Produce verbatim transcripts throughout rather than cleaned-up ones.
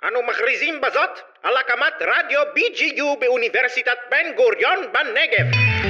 אנו מכריזים בזאת על הקמת רדיו בי ג'י יו באוניברסיטת בן גוריון בנגב.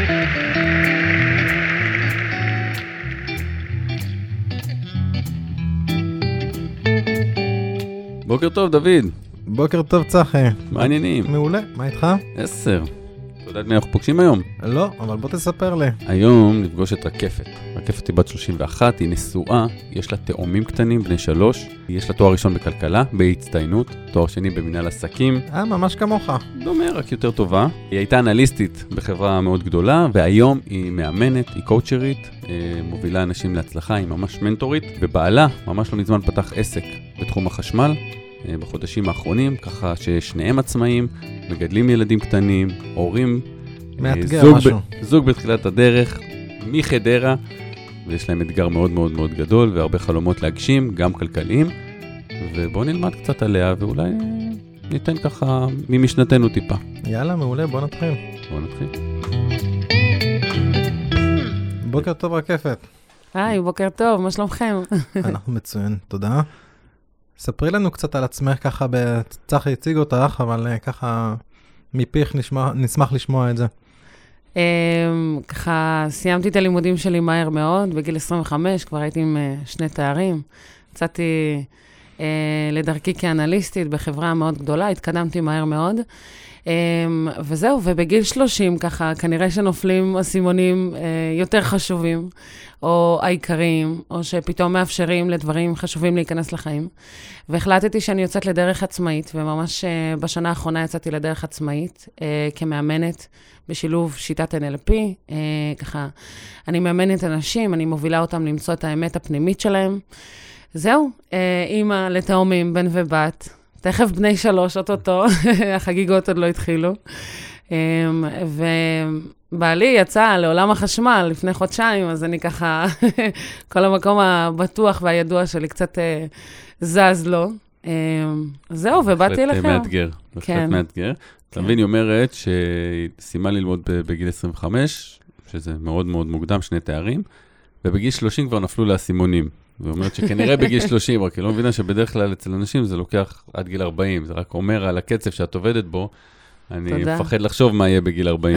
בוקר טוב דוד. בוקר טוב צחי. מה העניינים? מעולה, מה איתך? עשר. אתה יודע את מי אנחנו פוגשים היום? לא, אבל בוא תספר לי. היום נפגוש את רקפת. רקפת היא בת שלושים ואחת, היא נשואה, יש לה תאומים קטנים, בני שלוש, יש לה תואר ראשון בכלכלה, בהצטיינות, תואר שני במנהל עסקים. אה, ממש כמוך. דומה, רק יותר טובה. היא הייתה אנליסטית בחברה מאוד גדולה, והיום היא מאמנת, היא קואוצ'רית, מובילה אנשים להצלחה, היא ממש מנטורית, ובעלה ממש לא מזמן פתח עסק בתחום החשמל, בחודשים האחרונים, ככה ששניהם עצמאים, מגדלים ילדים קטנים, הורים, מאתגר זוג, משהו. ב, זוג בתחילת הדרך, מחדרה, ויש להם אתגר מאוד מאוד מאוד גדול, והרבה חלומות להגשים, גם כלכליים, ובואו נלמד קצת עליה, ואולי ניתן ככה ממשנתנו טיפה. יאללה, מעולה, בוא נתחיל. בואו נתחיל. בוקר טוב רקפת. היי, בוקר טוב, מה שלומכם? אנחנו מצוין, תודה. ספרי לנו קצת על עצמך, ככה צחי הציג אותך, אבל ככה מפיך נשמע, נשמח לשמוע את זה. ככה סיימתי את הלימודים שלי מהר מאוד, בגיל עשרים וחמש, כבר הייתי עם שני תארים. יצאתי לדרכי כאנליסטית בחברה מאוד גדולה, התקדמתי מהר מאוד. וזהו, ובגיל שלושים ככה, כנראה שנופלים הסימונים יותר חשובים, או העיקריים, או שפתאום מאפשרים לדברים חשובים להיכנס לחיים. והחלטתי שאני יוצאת לדרך עצמאית, וממש בשנה האחרונה יצאתי לדרך עצמאית, כמאמנת בשילוב שיטת אן אל פי. ככה, אני מאמנת אנשים, אני מובילה אותם למצוא את האמת הפנימית שלהם. זהו, אימא לתאומים, בן ובת, תכף בני שלוש, אותו, החגיגות עוד לא התחילו. ובעלי יצא לעולם החשמל לפני חודשיים, אז אני ככה, כל המקום הבטוח והידוע שלי קצת זז לו. זהו, ובאתי אליכם. בהחלט מאתגר, בהחלט מאתגר. אתה מבין, היא אומרת שהיא סיימה ללמוד בגיל עשרים וחמש, שזה מאוד מאוד מוקדם, שני תארים, ובגיל שלושים כבר נפלו לה סימונים. ואומרת שכנראה בגיל שלושים, רק היא לא מבינה שבדרך כלל אצל אנשים זה לוקח עד גיל ארבעים, זה רק אומר על הקצב שאת עובדת בו, אני מפחד לחשוב מה יהיה בגיל ארבעים.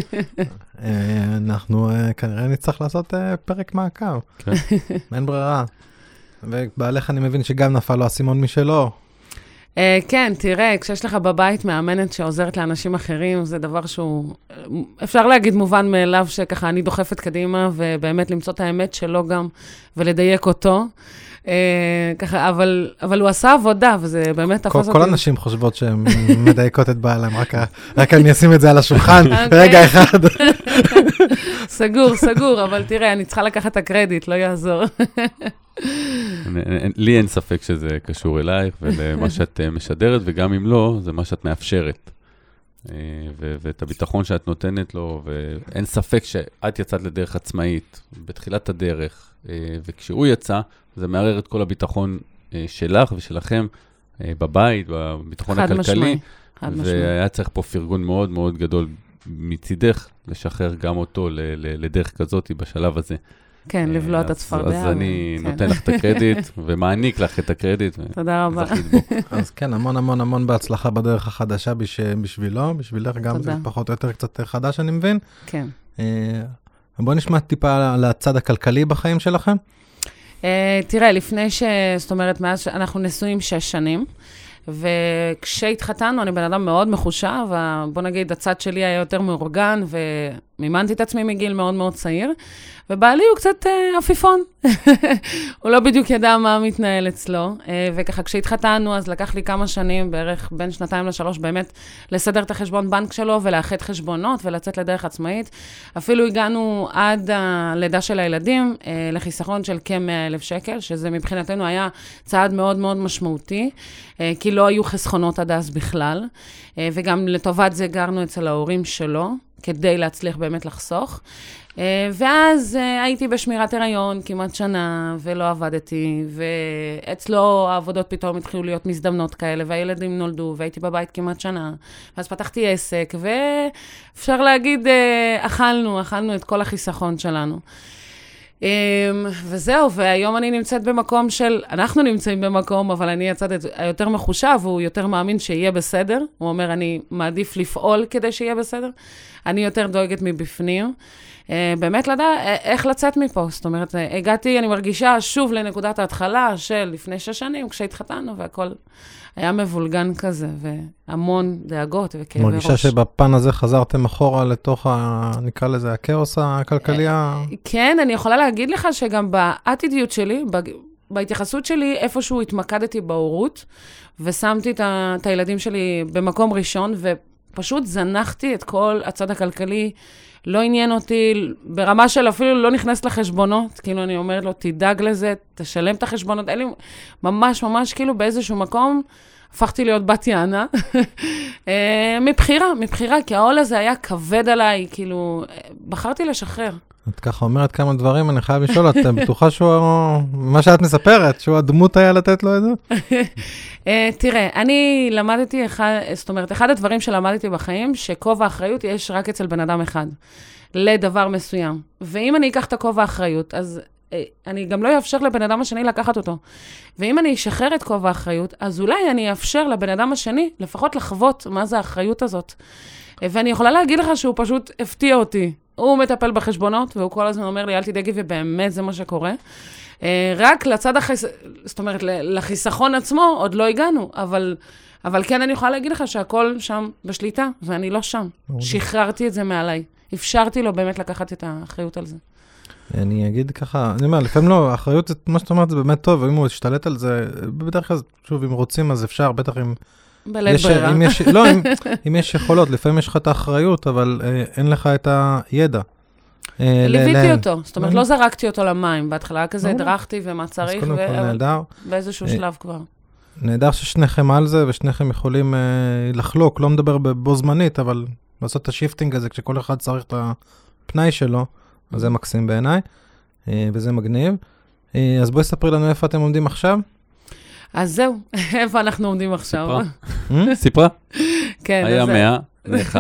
אנחנו כנראה נצטרך לעשות פרק מעקב. אין ברירה. ובעליך אני מבין שגם נפל לו הסימון משלו. כן, תראה, כשיש לך בבית מאמנת שעוזרת לאנשים אחרים, זה דבר שהוא, אפשר להגיד מובן מאליו שככה אני דוחפת קדימה, ובאמת למצוא את האמת שלו גם, ולדייק אותו. ככה, אבל, אבל הוא עשה עבודה, וזה באמת תפס אותי. כל הנשים חושבות שהן מדייקות את בעלם, רק אני אשים את זה על השולחן, רגע אחד. סגור, סגור, אבל תראה, אני צריכה לקחת את הקרדיט, לא יעזור. לי אין ספק שזה קשור אלייך ולמה שאת משדרת, וגם אם לא, זה מה שאת מאפשרת. ואת הביטחון שאת נותנת לו, ואין ספק שאת יצאת לדרך עצמאית, בתחילת הדרך, וכשהוא יצא, זה מערער את כל הביטחון שלך ושלכם בבית, בביטחון הכלכלי, והיה צריך פה פרגון מאוד מאוד גדול מצידך, לשחרר גם אותו לדרך כזאת בשלב הזה. כן, לבלוע את הצפרדע. אז אני נותן לך את הקרדיט, ומעניק לך את הקרדיט. תודה רבה. אז כן, המון המון המון בהצלחה בדרך החדשה בשבילו, בשבילך גם זה פחות או יותר קצת חדש, אני מבין. כן. בוא נשמע טיפה על הצד הכלכלי בחיים שלכם. תראה, לפני ש... זאת אומרת, מאז שאנחנו נשואים שש שנים, וכשהתחתנו, אני בן אדם מאוד מחושב, ובוא נגיד, הצד שלי היה יותר מאורגן, ומימנתי את עצמי מגיל מאוד מאוד צעיר, ובעלי הוא קצת אה, אפיפון. הוא לא בדיוק ידע מה מתנהל אצלו, אה, וככה כשהתחתנו, אז לקח לי כמה שנים, בערך בין שנתיים לשלוש, באמת לסדר את החשבון בנק שלו, ולאחד חשבונות, ולצאת לדרך עצמאית. אפילו הגענו עד הלידה של הילדים, אה, לחיסכון של כ-מאה אלף שקל, שזה מבחינתנו היה צעד מאוד מאוד משמעותי, אה, כי לא היו חסכונות עד אז בכלל, אה, וגם לטובת זה גרנו אצל ההורים שלו, כדי להצליח באמת לחסוך. ואז הייתי בשמירת הריון כמעט שנה, ולא עבדתי, ואצלו העבודות פתאום התחילו להיות מזדמנות כאלה, והילדים נולדו, והייתי בבית כמעט שנה. ואז פתחתי עסק, ואפשר להגיד, אכלנו, אכלנו את כל החיסכון שלנו. וזהו, והיום אני נמצאת במקום של, אנחנו נמצאים במקום, אבל אני הצד היותר מחושב, הוא יותר מאמין שיהיה בסדר. הוא אומר, אני מעדיף לפעול כדי שיהיה בסדר. אני יותר דואגת מבפנים. באמת לדע איך לצאת מפה. זאת אומרת, הגעתי, אני מרגישה שוב לנקודת ההתחלה של לפני שש שנים, כשהתחתנו, והכל היה מבולגן כזה, והמון דאגות וכאבי ראש. מרגישה שבפן הזה חזרתם אחורה לתוך, ה, נקרא לזה, הכאוס הכלכלי? כן, אני יכולה להגיד לך שגם באטיטיוד שלי, בהתייחסות שלי, איפשהו התמקדתי בהורות, ושמתי את הילדים שלי במקום ראשון, ופשוט זנחתי את כל הצד הכלכלי, לא עניין אותי, ברמה של אפילו לא נכנס לחשבונות, כאילו אני אומרת לו, תדאג לזה, תשלם את החשבונות, אין לי, ממש ממש כאילו באיזשהו מקום, הפכתי להיות בת יענה, מבחירה, מבחירה, כי העול הזה היה כבד עליי, כאילו, בחרתי לשחרר. את ככה אומרת כמה דברים, אני חייב לשאול, את בטוחה שהוא, מה שאת מספרת, שהוא הדמות היה לתת לו את זה? תראה, אני למדתי, זאת אומרת, אחד הדברים שלמדתי בחיים, שכובע האחריות יש רק אצל בן אדם אחד, לדבר מסוים. ואם אני אקח את הכובע האחריות, אז אני גם לא אאפשר לבן אדם השני לקחת אותו. ואם אני אשחרר את כובע האחריות, אז אולי אני אאפשר לבן אדם השני, לפחות לחוות מה זה האחריות הזאת. ואני יכולה להגיד לך שהוא פשוט הפתיע אותי. הוא מטפל בחשבונות, והוא כל הזמן אומר לי, אל תדאגי, ובאמת זה מה שקורה. רק לצד החיס... זאת אומרת, לחיסכון עצמו עוד לא הגענו, אבל, אבל כן אני יכולה להגיד לך שהכל שם בשליטה, ואני לא שם. שחררתי את זה מעליי. אפשרתי לו באמת לקחת את האחריות על זה. אני אגיד ככה, אני אומר, לפעמים לא, האחריות, מה שאתה אומרת, זה באמת טוב, ואם הוא ישתלט על זה, בדרך כלל, שוב, אם רוצים, אז אפשר, בטח אם... בלית ברירה. אם יש, לא, אם, אם יש יכולות, לפעמים יש לך את האחריות, אבל אה, אין לך את הידע. אה, ליוויתי אותו, זאת אומרת, לא זרקתי אותו למים, בהתחלה כזה הדרכתי ומה צריך, אז קודם כל נהדר. באיזשהו שלב כבר. נהדר ששניכם על זה, ושניכם יכולים אה, לחלוק, לא מדבר בו זמנית, אבל לעשות את השיפטינג הזה, כשכל אחד צריך את הפנאי שלו, אז זה מקסים בעיניי, אה, וזה מגניב. אה, אז בואי ספרי לנו איפה אתם עומדים עכשיו. אז זהו, איפה אנחנו עומדים עכשיו? סיפרה? סיפרה? כן. היה מאה, נאכל.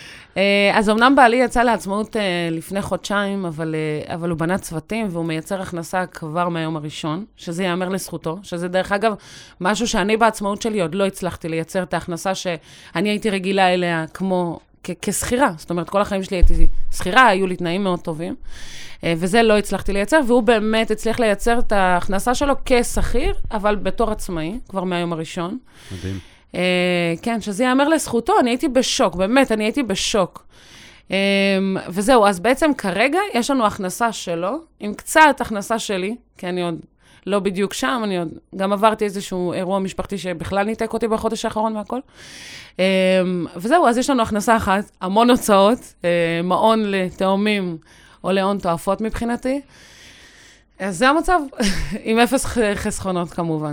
אז אמנם בעלי יצא לעצמאות לפני חודשיים, אבל, אבל הוא בנה צוותים, והוא מייצר הכנסה כבר מהיום הראשון, שזה יאמר לזכותו, שזה דרך אגב משהו שאני בעצמאות שלי עוד לא הצלחתי לייצר את ההכנסה שאני הייתי רגילה אליה כמו כ- כסחירה. זאת אומרת, כל החיים שלי הייתי סחירה, היו לי תנאים מאוד טובים, וזה לא הצלחתי לייצר, והוא באמת הצליח לייצר את ההכנסה שלו כסחיר, אבל בתור עצמאי, כבר מהיום הראשון. מדהים. Uh, כן, שזה יאמר לזכותו, אני הייתי בשוק, באמת, אני הייתי בשוק. Um, וזהו, אז בעצם כרגע יש לנו הכנסה שלו, עם קצת הכנסה שלי, כי אני עוד לא בדיוק שם, אני עוד גם עברתי איזשהו אירוע משפחתי שבכלל ניתק אותי בחודש האחרון מהכל. Um, וזהו, אז יש לנו הכנסה אחת, המון הוצאות, uh, מעון לתאומים או להון תועפות מבחינתי. אז זה המצב, עם אפס חסכונות כמובן.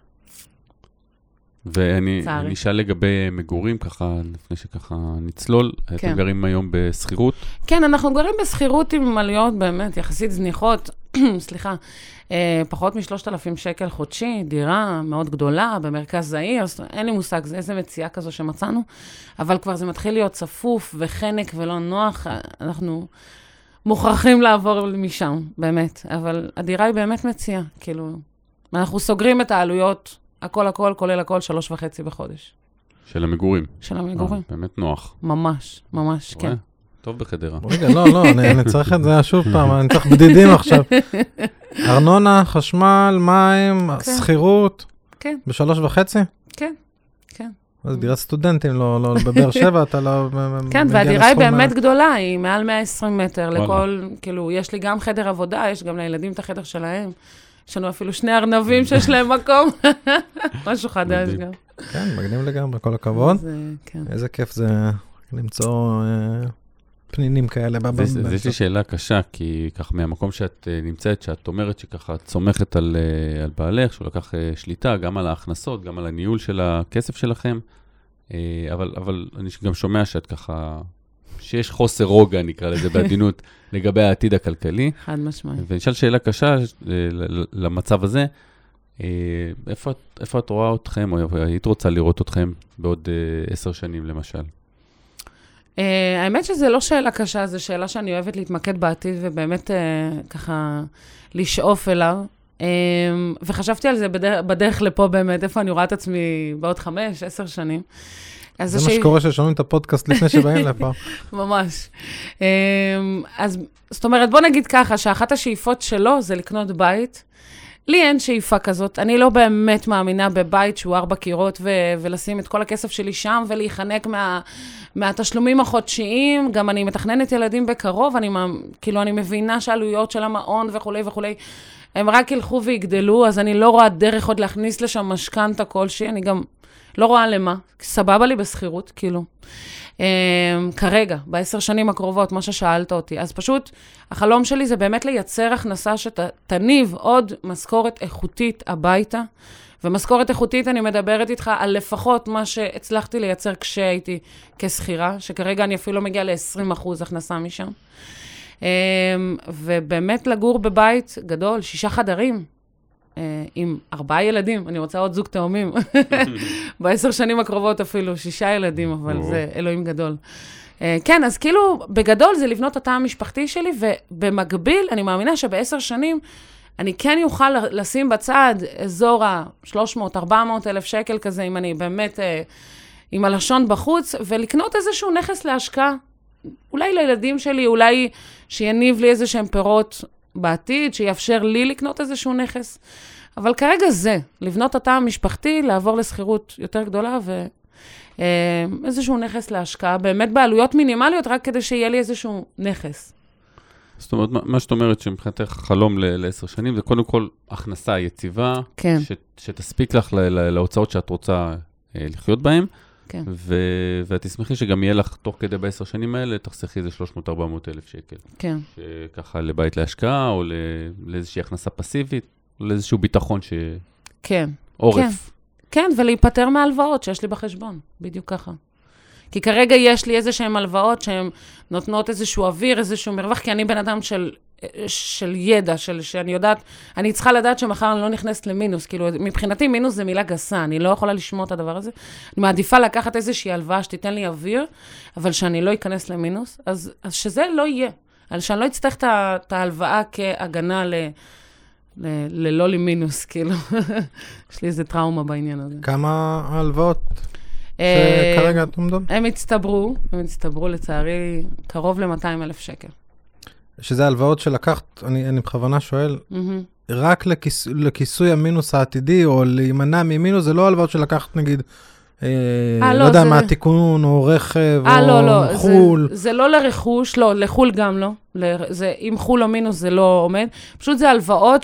ואני נשאל לגבי מגורים, ככה, לפני שככה נצלול, כן. אתם גרים היום בסחירות? כן, אנחנו גרים בסחירות עם עלויות באמת יחסית זניחות, סליחה, אה, פחות משלושת אלפים שקל חודשי, דירה מאוד גדולה במרכז העיר, אין לי מושג, זה איזה מציאה כזו שמצאנו, אבל כבר זה מתחיל להיות צפוף וחנק ולא נוח, אנחנו מוכרחים לעבור משם, באמת, אבל הדירה היא באמת מציאה, כאילו, אנחנו סוגרים את העלויות, הכל, הכל, כולל הכל, שלוש וחצי בחודש. של המגורים? של המגורים. באמת נוח. ממש, ממש, כן. טוב בחדרה. רגע, לא, לא, אני צריך את זה שוב פעם, אני צריך בדידים עכשיו. ארנונה, חשמל, מים, סחירות. כן. בשלוש וחצי? כן, כן. אז דירת סטודנטים, לא בבאר שבע, אתה לא... כן, והדירה היא באמת גדולה, היא מעל מאה ועשרים מטר לכל, כאילו, יש לי גם חדר עבודה, יש גם לילדים את החדר שלהם. יש לנו אפילו שני ארנבים שיש להם מקום. משהו חדש גם. כן, מגניב לגמרי, כל הכבוד. איזה כיף זה למצוא פנינים כאלה. יש לי שאלה קשה, כי ככה מהמקום שאת נמצאת, שאת אומרת שככה את סומכת על בעלך, שהוא לקח שליטה, גם על ההכנסות, גם על הניהול של הכסף שלכם, אבל אני גם שומע שאת ככה... שיש חוסר רוגע, נקרא לזה, בעדינות, לגבי העתיד הכלכלי. חד משמעית. ונשאל שאלה קשה למצב הזה, איפה, איפה את רואה אתכם, או היית רוצה לראות אתכם בעוד עשר שנים, למשל? Uh, האמת שזה לא שאלה קשה, זו שאלה שאני אוהבת להתמקד בעתיד, ובאמת uh, ככה לשאוף אליו. Um, וחשבתי על זה בדרך, בדרך לפה באמת, איפה אני רואה את עצמי בעוד חמש, עשר שנים. זה מה שקורה ששומעים את הפודקאסט לפני שבאים לפה. ממש. Um, אז זאת אומרת, בוא נגיד ככה, שאחת השאיפות שלו זה לקנות בית. לי אין שאיפה כזאת, אני לא באמת מאמינה בבית שהוא ארבע קירות, ו- ולשים את כל הכסף שלי שם, ולהיחנק מה- מהתשלומים החודשיים, גם אני מתכננת ילדים בקרוב, אני, כאילו, אני מבינה שהעלויות של המעון וכו' וכו', הם רק ילכו ויגדלו, אז אני לא רואה דרך עוד להכניס לשם משכנתה כלשהי, אני גם לא רואה למה, סבבה לי בסחירות, כאילו. Um, כרגע, בעשר שנים הקרובות, מה ששאלת אותי. אז פשוט, החלום שלי זה באמת לייצר הכנסה שתניב עוד משכורת איכותית הביתה, ומשכורת איכותית אני מדברת איתך על לפחות מה שהצלחתי לייצר כשהייתי כסחירה, שכרגע אני אפילו לא מגיעה ל-עשרים אחוז הכנסה משם. Um, ובאמת לגור בבית גדול, שישה חדרים, uh, עם ארבעה ילדים, אני רוצה עוד זוג תאומים. בעשר שנים הקרובות אפילו, שישה ילדים, אבל זה אלוהים גדול. Uh, כן, אז כאילו, בגדול זה לבנות את התא המשפחתי שלי, ובמקביל, אני מאמינה שבעשר שנים, אני כן יוכל לשים בצד אזור ה-שלוש מאות ארבע מאות אלף שקל כזה, אם אני באמת uh, עם הלשון בחוץ, ולקנות איזשהו נכס להשקעה. אולי לילדים שלי, אולי שיניב לי איזה שהם פירות בעתיד, שיאפשר לי לקנות איזשהו נכס. אבל כרגע זה, לבנות התא המשפחתי, לעבור לסחירות יותר גדולה, ואיזשהו נכס להשקעה, באמת בעלויות מינימליות, רק כדי שיהיה לי איזשהו נכס. זאת אומרת, מה שאת אומרת שמבחינתך חלום לעשר שנים, זה קודם כל הכנסה יציבה, כן. ש, שתספיק לך להוצאות שאת רוצה לחיות בהן, כן. ו- ואת תשמחי שגם יהיה לך תוך כדי בעשר שנים האלה, תחסכי איזה שלוש מאות ארבע מאות אלף שקל. כן. שככה לבית להשקעה, או לאיזושהי הכנסה פסיבית, או לאיזשהו ביטחון ש... כן. עורף. כן, כן, ולהיפטר מהלוואות שיש לי בחשבון, בדיוק ככה. כי כרגע יש לי איזה שהן הלוואות שהן נותנות איזשהו אוויר, איזשהו מרווח, כי אני בן אדם של, של ידע, של, שאני יודעת, אני צריכה לדעת שמחר אני לא נכנסת למינוס, כאילו מבחינתי מינוס זה מילה גסה, אני לא יכולה לשמוע את הדבר הזה, אני מעדיפה לקחת איזושהי הלוואה שתיתן לי אוויר, אבל שאני לא אכנס למינוס, אז, אז שזה לא יהיה, אז שאני לא אצטרך את ההלוואה כהגנה ל... ל- ללא לי מינוס, כאילו, יש לי איזה טראומה בעניין הזה. כמה הלוואות אה, שכרגע את עומדות? הם הצטברו, הם הצטברו לצערי קרוב ל-מאתיים אלף שקל. שזה הלוואות שלקחת, אני, אני בכוונה שואל, רק לכיס, לכיסוי המינוס העתידי, או להימנע ממינוס, זה לא הלוואות שלקחת, נגיד, אה, אה, לא לא, יודע זה- מה, תיקון, או רכב, אה, או לא, לא, חול. זה, זה לא לרכוש, לא, לחול גם לא. ל- זה, אם חול או מינוס זה לא עומד. פשוט זה הלוואות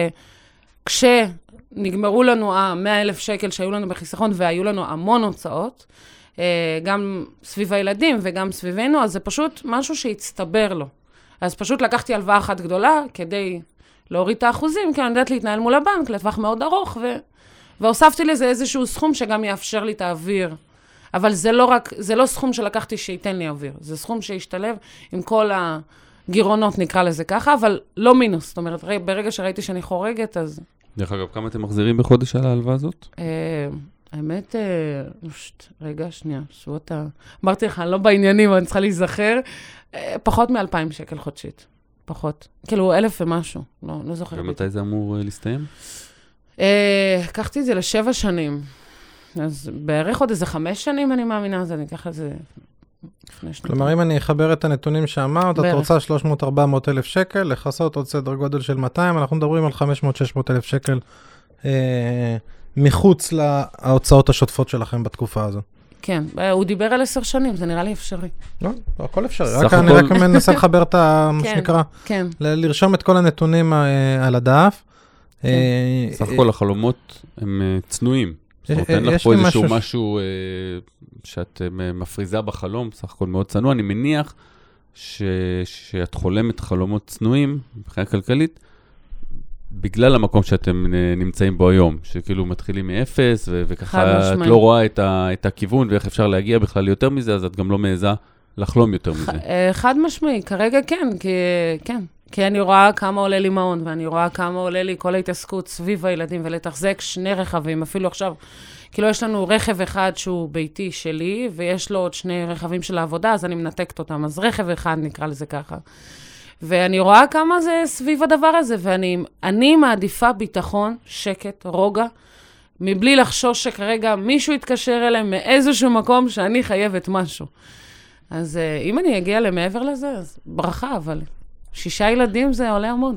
שכשנגמרו לנו ה-מאה אלף שקל שהיו לנו בחיסכון, והיו לנו המון הוצאות, אה, גם סביב הילדים וגם סביבנו, אז זה פשוט משהו שהצטבר לו. אז פשוט לקחתי הלוואה אחת גדולה כדי להוריד את האחוזים, כי אני יודעת להתנהל מול הבנק לטווח מאוד ארוך, ו... והוספתי לזה איזשהו סכום שגם יאפשר לי את האוויר. אבל זה לא רק, זה לא סכום שלקחתי שייתן לי אוויר, זה סכום שישתלב עם כל הגירעונות, נקרא לזה ככה, אבל לא מינוס. זאת אומרת, ברגע שראיתי שאני חורגת, אז... דרך אגב, כמה אתם מחזירים בחודש על ההלוואה הזאת? אה, האמת, אה, שט, רגע, שנייה, שבועות ה... אמרתי לך, אני לא בעניינים, אני צריכה להיזכר, אה, פחות מ-אלפיים שקל חודשית. פחות. כאילו, אלף ומשהו, לא, לא זוכר. ומתי זה אמור אה, להסתיים? אה, לקחתי את זה לשבע שנים. אז בערך עוד איזה חמש שנים, אני מאמינה, אז אני אקח את זה לפני שנתיים. כלומר, אם אני אחבר את הנתונים שאמרת, את בערך. רוצה שלוש מאות ארבע מאות אלף שקל, לחסות עוד סדר גודל של מאתיים, אנחנו מדברים על חמש מאות שש מאות אלף שקל אה, מחוץ להוצאות השוטפות שלכם בתקופה הזו. כן, הוא דיבר על עשר שנים, זה נראה לי אפשרי. לא, לא, הכל אפשרי. סך רק אני הכל- רק מנסה לחבר את ה... מה כן. שנקרא, כן, ל- לרשום את כל הנתונים אה, על הדף. כן. אה, סך הכל החלומות הם אה, צנועים. זאת אומרת, יש- אין לך יש פה לי איזשהו משהו ש- משהו אה, שאת אה, מפריזה בחלום, סך הכל מאוד צנוע. אני מניח ש- שאת חולמת חלומות צנועים מבחינה כלכלית, בגלל המקום שאתם אה, נמצאים בו היום, שכאילו מתחילים מאפס, ו- חד וככה את משמעית. לא רואה את, ה- את הכיוון, ואיך אפשר להגיע בכלל יותר מזה, אז את גם לא מעיזה לחלום יותר מזה. אה, חד משמעי, כרגע כן, כי, כן. כי אני רואה כמה עולה לי מעון, ואני רואה כמה עולה לי כל ההתעסקות סביב הילדים, ולתחזק שני רכבים, אפילו עכשיו כאילו יש לנו רכב אחד שהוא ביתי שלי, ויש לו עוד שני רכבים של העבודה, אז אני מנתקת אותם. אז רכב אחד נקרא לזה ככה. ואני רואה כמה זה סביב הדבר הזה, ואני אני מעדיפה ביטחון, שקט, רוגע, מבלי לחשוש שכרגע מישהו יתקשר אליהם מאיזשהו מקום שאני חייבת משהו. אז אם אני אגיע למעבר לזה, אז ברכה, אבל שישה ילדים זה עולה המון.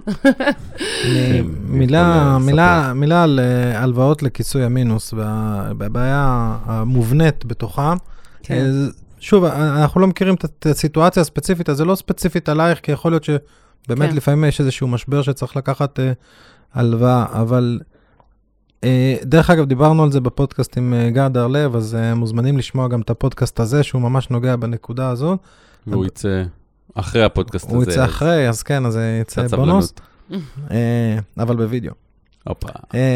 מילה, מילה, מילה על הלוואות לכיסוי המינוס, והבעיה המובנית בתוכה. שוב, אנחנו לא מכירים את הסיטואציה הספציפית, אז זה לא ספציפית עלייך, כי יכול להיות שבאמת לפעמים יש איזשהו משבר שצריך לקחת הלוואה, אבל דרך אגב, דיברנו על זה בפודקאסט עם גד הרלב, אז מוזמנים לשמוע גם את הפודקאסט הזה, שהוא ממש נוגע בנקודה הזאת. והוא יצא אחרי הפודקאסט הזה. הוא יצא אחרי, אז כן, אז זה יצא בונוס. אבל בווידאו. אופה.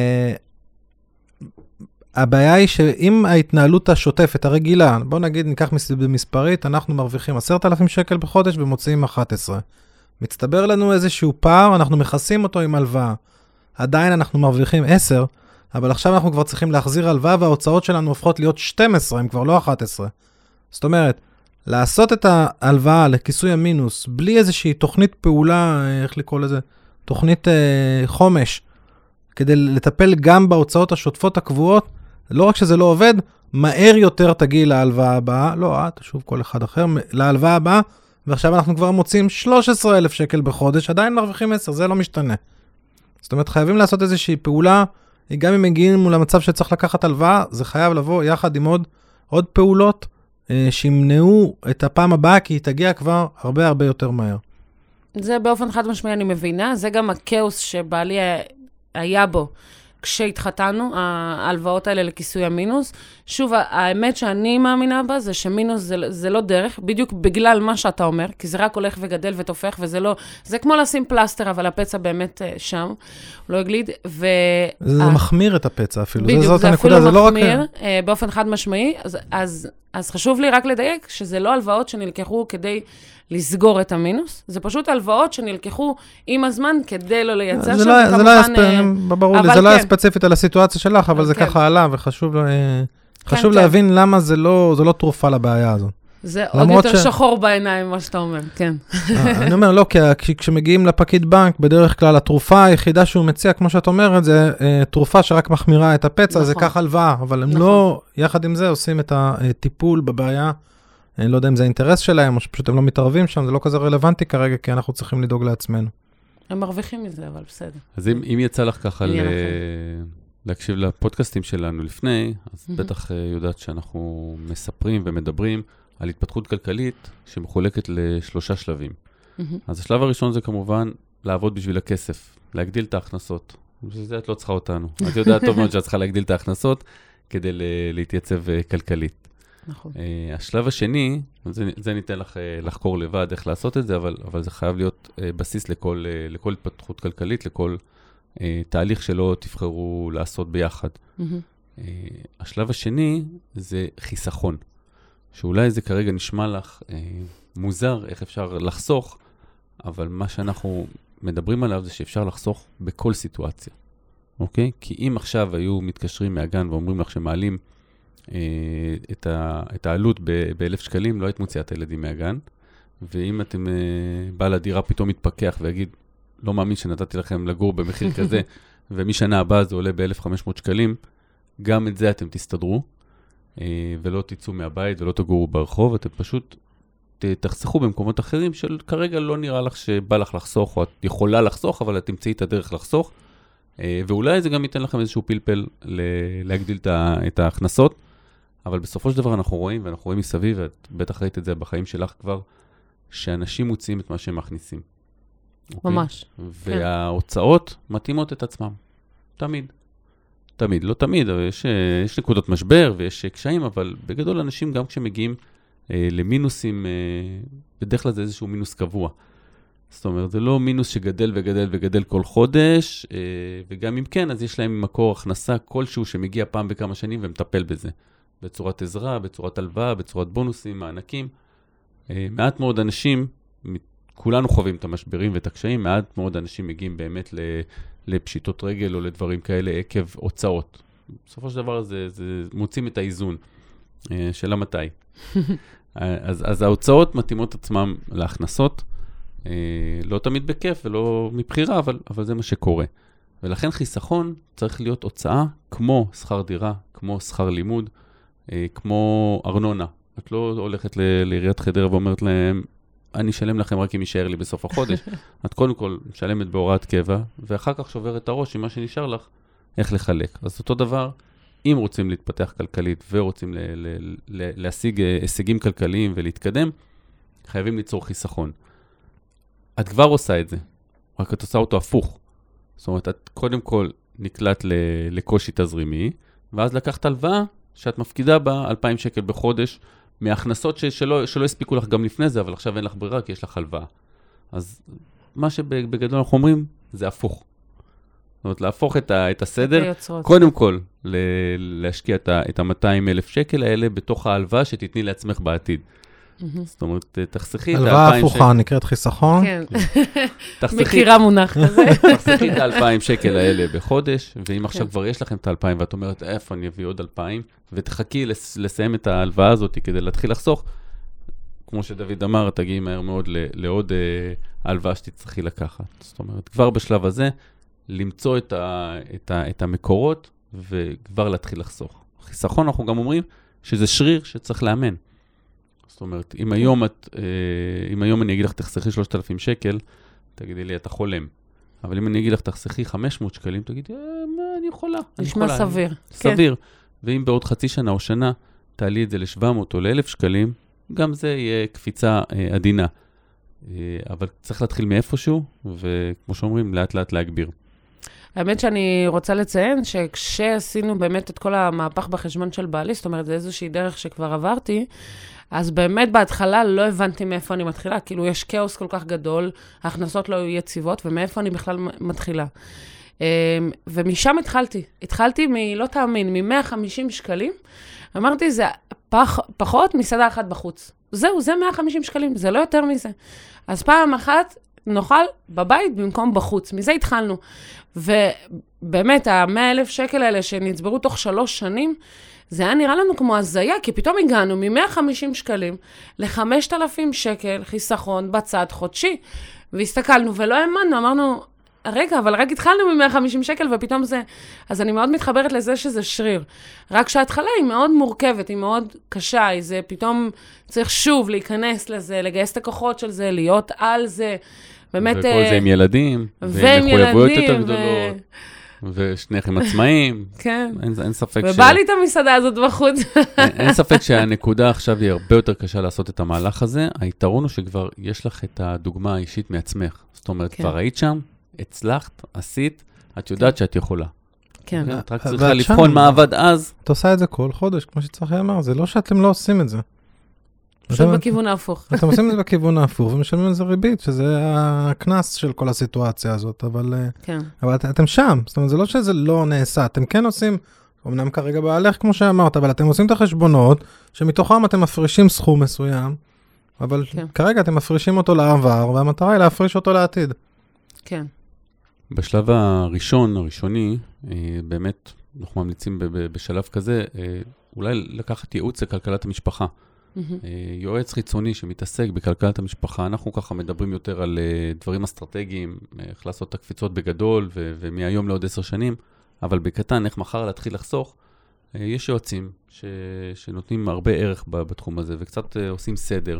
הבעיה היא שאם ההתנהלות השוטפת, הרגילה, בוא נגיד, ניקח במספרית, אנחנו מרוויחים עשרת אלפים שקל בחודש ומוציאים אחת עשרה. מצטבר לנו איזשהו פער, אנחנו מכסים אותו עם הלוואה. עדיין אנחנו מרוויחים עשר, אבל עכשיו אנחנו כבר צריכים להחזיר הלוואה, וההוצאות שלנו הופכות להיות שתים עשרה, הם כבר לא אחת עשרה. זאת אומרת, לעשות את ההלוואה לכיסוי המינוס, בלי איזושהי תוכנית פעולה, איך לקרוא לזה, תוכנית אה, חומש, כדי לטפל גם בהוצאות השוטפות הקבועות, לא רק שזה לא עובד, מהר יותר תגיעי להלוואה הבאה, לא, את, שוב כל אחד אחר, להלוואה הבאה, ועכשיו אנחנו כבר מוצאים שלושה עשר אלף שקל בחודש, עדיין מרוויחים עשר, זה לא משתנה. זאת אומרת, חייבים לעשות איזושהי פעולה, גם אם מגיעים מול המצב שצריך לקחת הלוואה, זה חייב לבוא יחד עם עוד, עוד פעולות, אה, שימנעו את הפעם הבאה, כי היא תגיע כבר הרבה הרבה יותר מהר. זה באופן חד משמעי אני מבינה, זה גם הכאוס שבעלי היה בו, כשהתחתנו, ההלוואות האלה לכיסוי המינוס. שוב, האמת שאני מאמינה בה, זה שמינוס זה, זה לא דרך, בדיוק בגלל מה שאתה אומר, כי זה רק הולך וגדל ותופך, וזה לא, זה כמו לשים פלסטר, אבל הפצע באמת שם, הוא לא הגליד, ו... זה ה... מחמיר את הפצע אפילו, בדיוק, זה, זאת זה הנקודה, אפילו זה מחמיר, לא רק... באופן חד משמעי, אז, אז, אז חשוב לי רק לדייק, שזה לא הלוואות שנלקחו כדי לסגור את המינוס, זה פשוט הלוואות שנלקחו עם הזמן כדי לא לייצר שם, וכמובן... זה לא היה ספ... ברור לי, זה לא היה ספציפית על הסיטואציה שלך, אבל זה ככה עלה, וחשוב חשוב להבין למה זה לא תרופה לבעיה הזאת. זה עוד יותר שחור בעיניים, מה שאתה אומר, כן. אני אומר, לא, כי כשמגיעים לפקיד בנק, בדרך כלל התרופה היחידה שהוא מציע, כמו שאת אומרת, זה תרופה שרק מחמירה את הפצע, זה כך הלוואה, אבל הם לא, יחד עם זה, עושים את הטיפול בבעיה. אני לא יודע אם זה האינטרס שלהם, או שפשוט הם לא מתערבים שם, זה לא כזה רלוונטי כרגע, כי אנחנו צריכים לדאוג לעצמנו. הם מרוויחים מזה, אבל בסדר. אז אם, אם יצא לך ככה ל... להקשיב לפודקאסטים שלנו לפני, אז mm-hmm. בטח יודעת שאנחנו מספרים ומדברים על התפתחות כלכלית שמחולקת לשלושה שלבים. Mm-hmm. אז השלב הראשון זה כמובן לעבוד בשביל הכסף, להגדיל את ההכנסות. בשביל זה את לא צריכה אותנו. את יודעת טוב מאוד שאת צריכה להגדיל את ההכנסות כדי להתייצב כלכלית. נכון. Uh, השלב השני, זה, זה ניתן לך uh, לחקור לבד איך לעשות את זה, אבל, אבל זה חייב להיות uh, בסיס לכל, uh, לכל התפתחות כלכלית, לכל uh, תהליך שלא תבחרו לעשות ביחד. Mm-hmm. Uh, השלב השני זה חיסכון, שאולי זה כרגע נשמע לך uh, מוזר, איך אפשר לחסוך, אבל מה שאנחנו מדברים עליו זה שאפשר לחסוך בכל סיטואציה. אוקיי? כי אם עכשיו היו מתקשרים מהגן ואומרים לך שמעלים את, ה, את העלות באלף שקלים, לא היית מוציאה את הילדים מהגן, ואם אתם בעל הדירה פתאום מתפקח ויגיד, לא מאמין שנתתי לכם לגור במחיר כזה, ומשנה הבאה זה עולה ב-אלף וחמש מאות שקלים, גם את זה אתם תסתדרו, ולא תצאו מהבית ולא תגורו ברחוב, אתם פשוט תחסכו במקומות אחרים, שכרגע לא נראה לך שבא לך לחסוך, או את יכולה לחסוך, אבל את תמצאי את הדרך לחסוך, ואולי זה גם ייתן לכם איזשהו פלפל להגדיל את ההכנסות, אבל בסופו של דבר אנחנו רואים, ואנחנו רואים מסביב, ואת בטח ראית את זה בחיים שלך כבר, שאנשים מוצאים את מה שהם מכניסים. ממש. וההוצאות מתאימות את עצמם. תמיד. תמיד. לא תמיד, אבל יש, יש נקודות משבר ויש קשיים, אבל בגדול אנשים גם כשמגיעים אה, למינוסים, אה, בדרך כלל זה איזשהו מינוס קבוע. זאת אומרת, זה לא מינוס שגדל וגדל וגדל כל חודש, אה, וגם אם כן, אז יש להם מקור הכנסה כלשהו שמגיע פעם בכמה שנים ומטפל בזה. בצורת עזרה, בצורת הלוואה, בצורת בונוסים, מענקים. אה, מעט מאוד אנשים, כולנו חווים את המשברים ואת הקשיים, מעט מאוד אנשים מגיעים באמת לפשיטות רגל או לדברים כאלה עקב הוצאות. בסופו של דבר זה, זה מוצאים את האיזון. שאלה מתי. אז, אז ההוצאות מתאימות עצמם להכנסות, לא תמיד בכיף ולא מבחירה, אבל, אבל זה מה שקורה. ולכן חיסכון צריך להיות הוצאה כמו שכר דירה, כמו שכר לימוד, כמו ארנונה. את לא הולכת ל- לעיריית חדרה ואומרת להם, אני אשלם לכם רק אם יישאר לי בסוף החודש. את קודם כל משלמת בהוראת קבע, ואחר כך שוברת הראש עם מה שנשאר לך, איך לחלק. אז אותו דבר, אם רוצים להתפתח כלכלית ורוצים ל- ל- ל- להשיג הישגים כלכליים ולהתקדם, חייבים ליצור חיסכון. את כבר עושה את זה, רק את עושה אותו הפוך. זאת אומרת, את קודם כל נקלט ל- לקושי תזרימי, ואז לקחת הלוואה שאת מפקידה בה אלפיים שקל בחודש, מהכנסות ש- שלא, שלא הספיקו לך גם לפני זה, אבל עכשיו אין לך ברירה כי יש לך הלוואה. אז מה שבגדול אנחנו אומרים, זה הפוך. זאת אומרת, להפוך את, ה- את הסדר, קודם כל ל- להשקיע את, ה- את ה-מאתיים אלף שקל האלה בתוך ההלוואה שתתני לעצמך בעתיד. זאת אומרת, תחסכי את ה-אלפיים שקל. הלוואה הפוכה, נקראת חיסכון. כן, מכירה מונח כזה. תחסכי את ה-אלפיים שקל האלה בחודש, ואם עכשיו כבר יש לכם את ה-אלפיים, ואת אומרת, איפה אני אביא עוד אלפיים, ותחכי לסיים את ההלוואה הזאת כדי להתחיל לחסוך, כמו שדוד אמר, תגיעי מהר מאוד לעוד הלוואה שתצטרכי לקחת. זאת אומרת, כבר בשלב הזה, למצוא את המקורות, וכבר להתחיל לחסוך. חיסכון, אנחנו גם אומרים שזה שריר שצריך לאמן. זאת אומרת, אם היום, את, אם היום אני אגיד לך, תחסכי שלושת אלפים שקל, תגידי לי, אתה חולם. אבל אם אני אגיד לך, תחסכי חמש מאות שקלים, תגידי, מה, אני יכולה. נשמע סביר. סביר. ואם בעוד חצי שנה או שנה, תעלי את זה ל-שבע מאות או ל-אלף שקלים, גם זה יהיה קפיצה עדינה. אבל צריך להתחיל מאיפשהו, וכמו שאומרים, לאט לאט להגביר. האמת שאני רוצה לציין שכשעשינו באמת את כל המהפך בחשבון של בעלי, זאת אומרת, זה איזושהי דרך שכבר עברתי, אז באמת בהתחלה לא הבנתי מאיפה אני מתחילה, כאילו יש כאוס כל כך גדול, ההכנסות לא היו יציבות, ומאיפה אני בכלל מתחילה. ומשם התחלתי, התחלתי מ, לא תאמין, מ-מאה וחמישים שקלים, אמרתי, זה פח, פחות מסעדה אחת בחוץ. זהו, זה מאה וחמישים שקלים, זה לא יותר מזה. אז פעם אחת נאכל בבית במקום בחוץ, מזה התחלנו. ובאמת, ה-מאה אלף שקל האלה שנצברו תוך שלוש שנים, זה היה נראה לנו כמו הזיה, כי פתאום הגענו מ-מאה וחמישים שקלים ל-חמשת אלפים שקל חיסכון בצד חודשי, והסתכלנו ולא האמנו, אמרנו, רגע, אבל רק התחלנו מ-מאה וחמישים שקל ופתאום זה, אז אני מאוד מתחברת לזה שזה שריר. רק שההתחלה היא מאוד מורכבת, היא מאוד קשה, זה פתאום צריך שוב להיכנס לזה, לגייס את הכוחות של זה, להיות על זה, באמת... וכל זה עם ילדים, ועם מחויבויות יותר גדולות. ושניכם עצמאים. כן. אין, אין ספק ובא ש... לי את המסעדה הזאת בחוץ. אין, אין ספק שהנקודה עכשיו היא הרבה יותר קשה לעשות את המהלך הזה. היתרון הוא שכבר יש לך את הדוגמה האישית מעצמך. זאת אומרת, כן. כבר היית שם, הצלחת, עשית, את יודעת כן. שאת יכולה. כן. את רק צריכה לבחון מה עבד אז. את עושה את זה כל חודש, כמו שצריך אמר. זה לא שאתם לא עושים את זה. פשוט בכיוון ההפוך. אתם עושים את זה בכיוון ההפוך, ומשלמים על זה ריבית, שזה הכנס של כל הסיטואציה הזאת, אבל, כן. אבל את, אתם שם, זאת אומרת, זה לא שזה לא נעשה, אתם כן עושים, אמנם כרגע בהלך, כמו שאמרת, אבל אתם עושים את החשבונות, שמתוכם אתם מפרישים סכום מסוים, אבל כן. כרגע אתם מפרישים אותו לעבר, והמטרה היא להפריש אותו לעתיד. כן. בשלב הראשון, הראשוני, באמת, אנחנו ממליצים בשלב כזה, אולי לקחת ייעוץ לכלכלת המשפחה. Mm-hmm. יועץ חיצוני שמתעסק בכלכלת המשפחה, אנחנו ככה מדברים יותר על דברים אסטרטגיים, איך לעשות את הקפיצות בגדול, ו- ומהיום לעוד עשר שנים, אבל בקטן, איך מחר להתחיל לחסוך, יש יועצים ש- שנותנים הרבה ערך בתחום הזה, וקצת עושים סדר,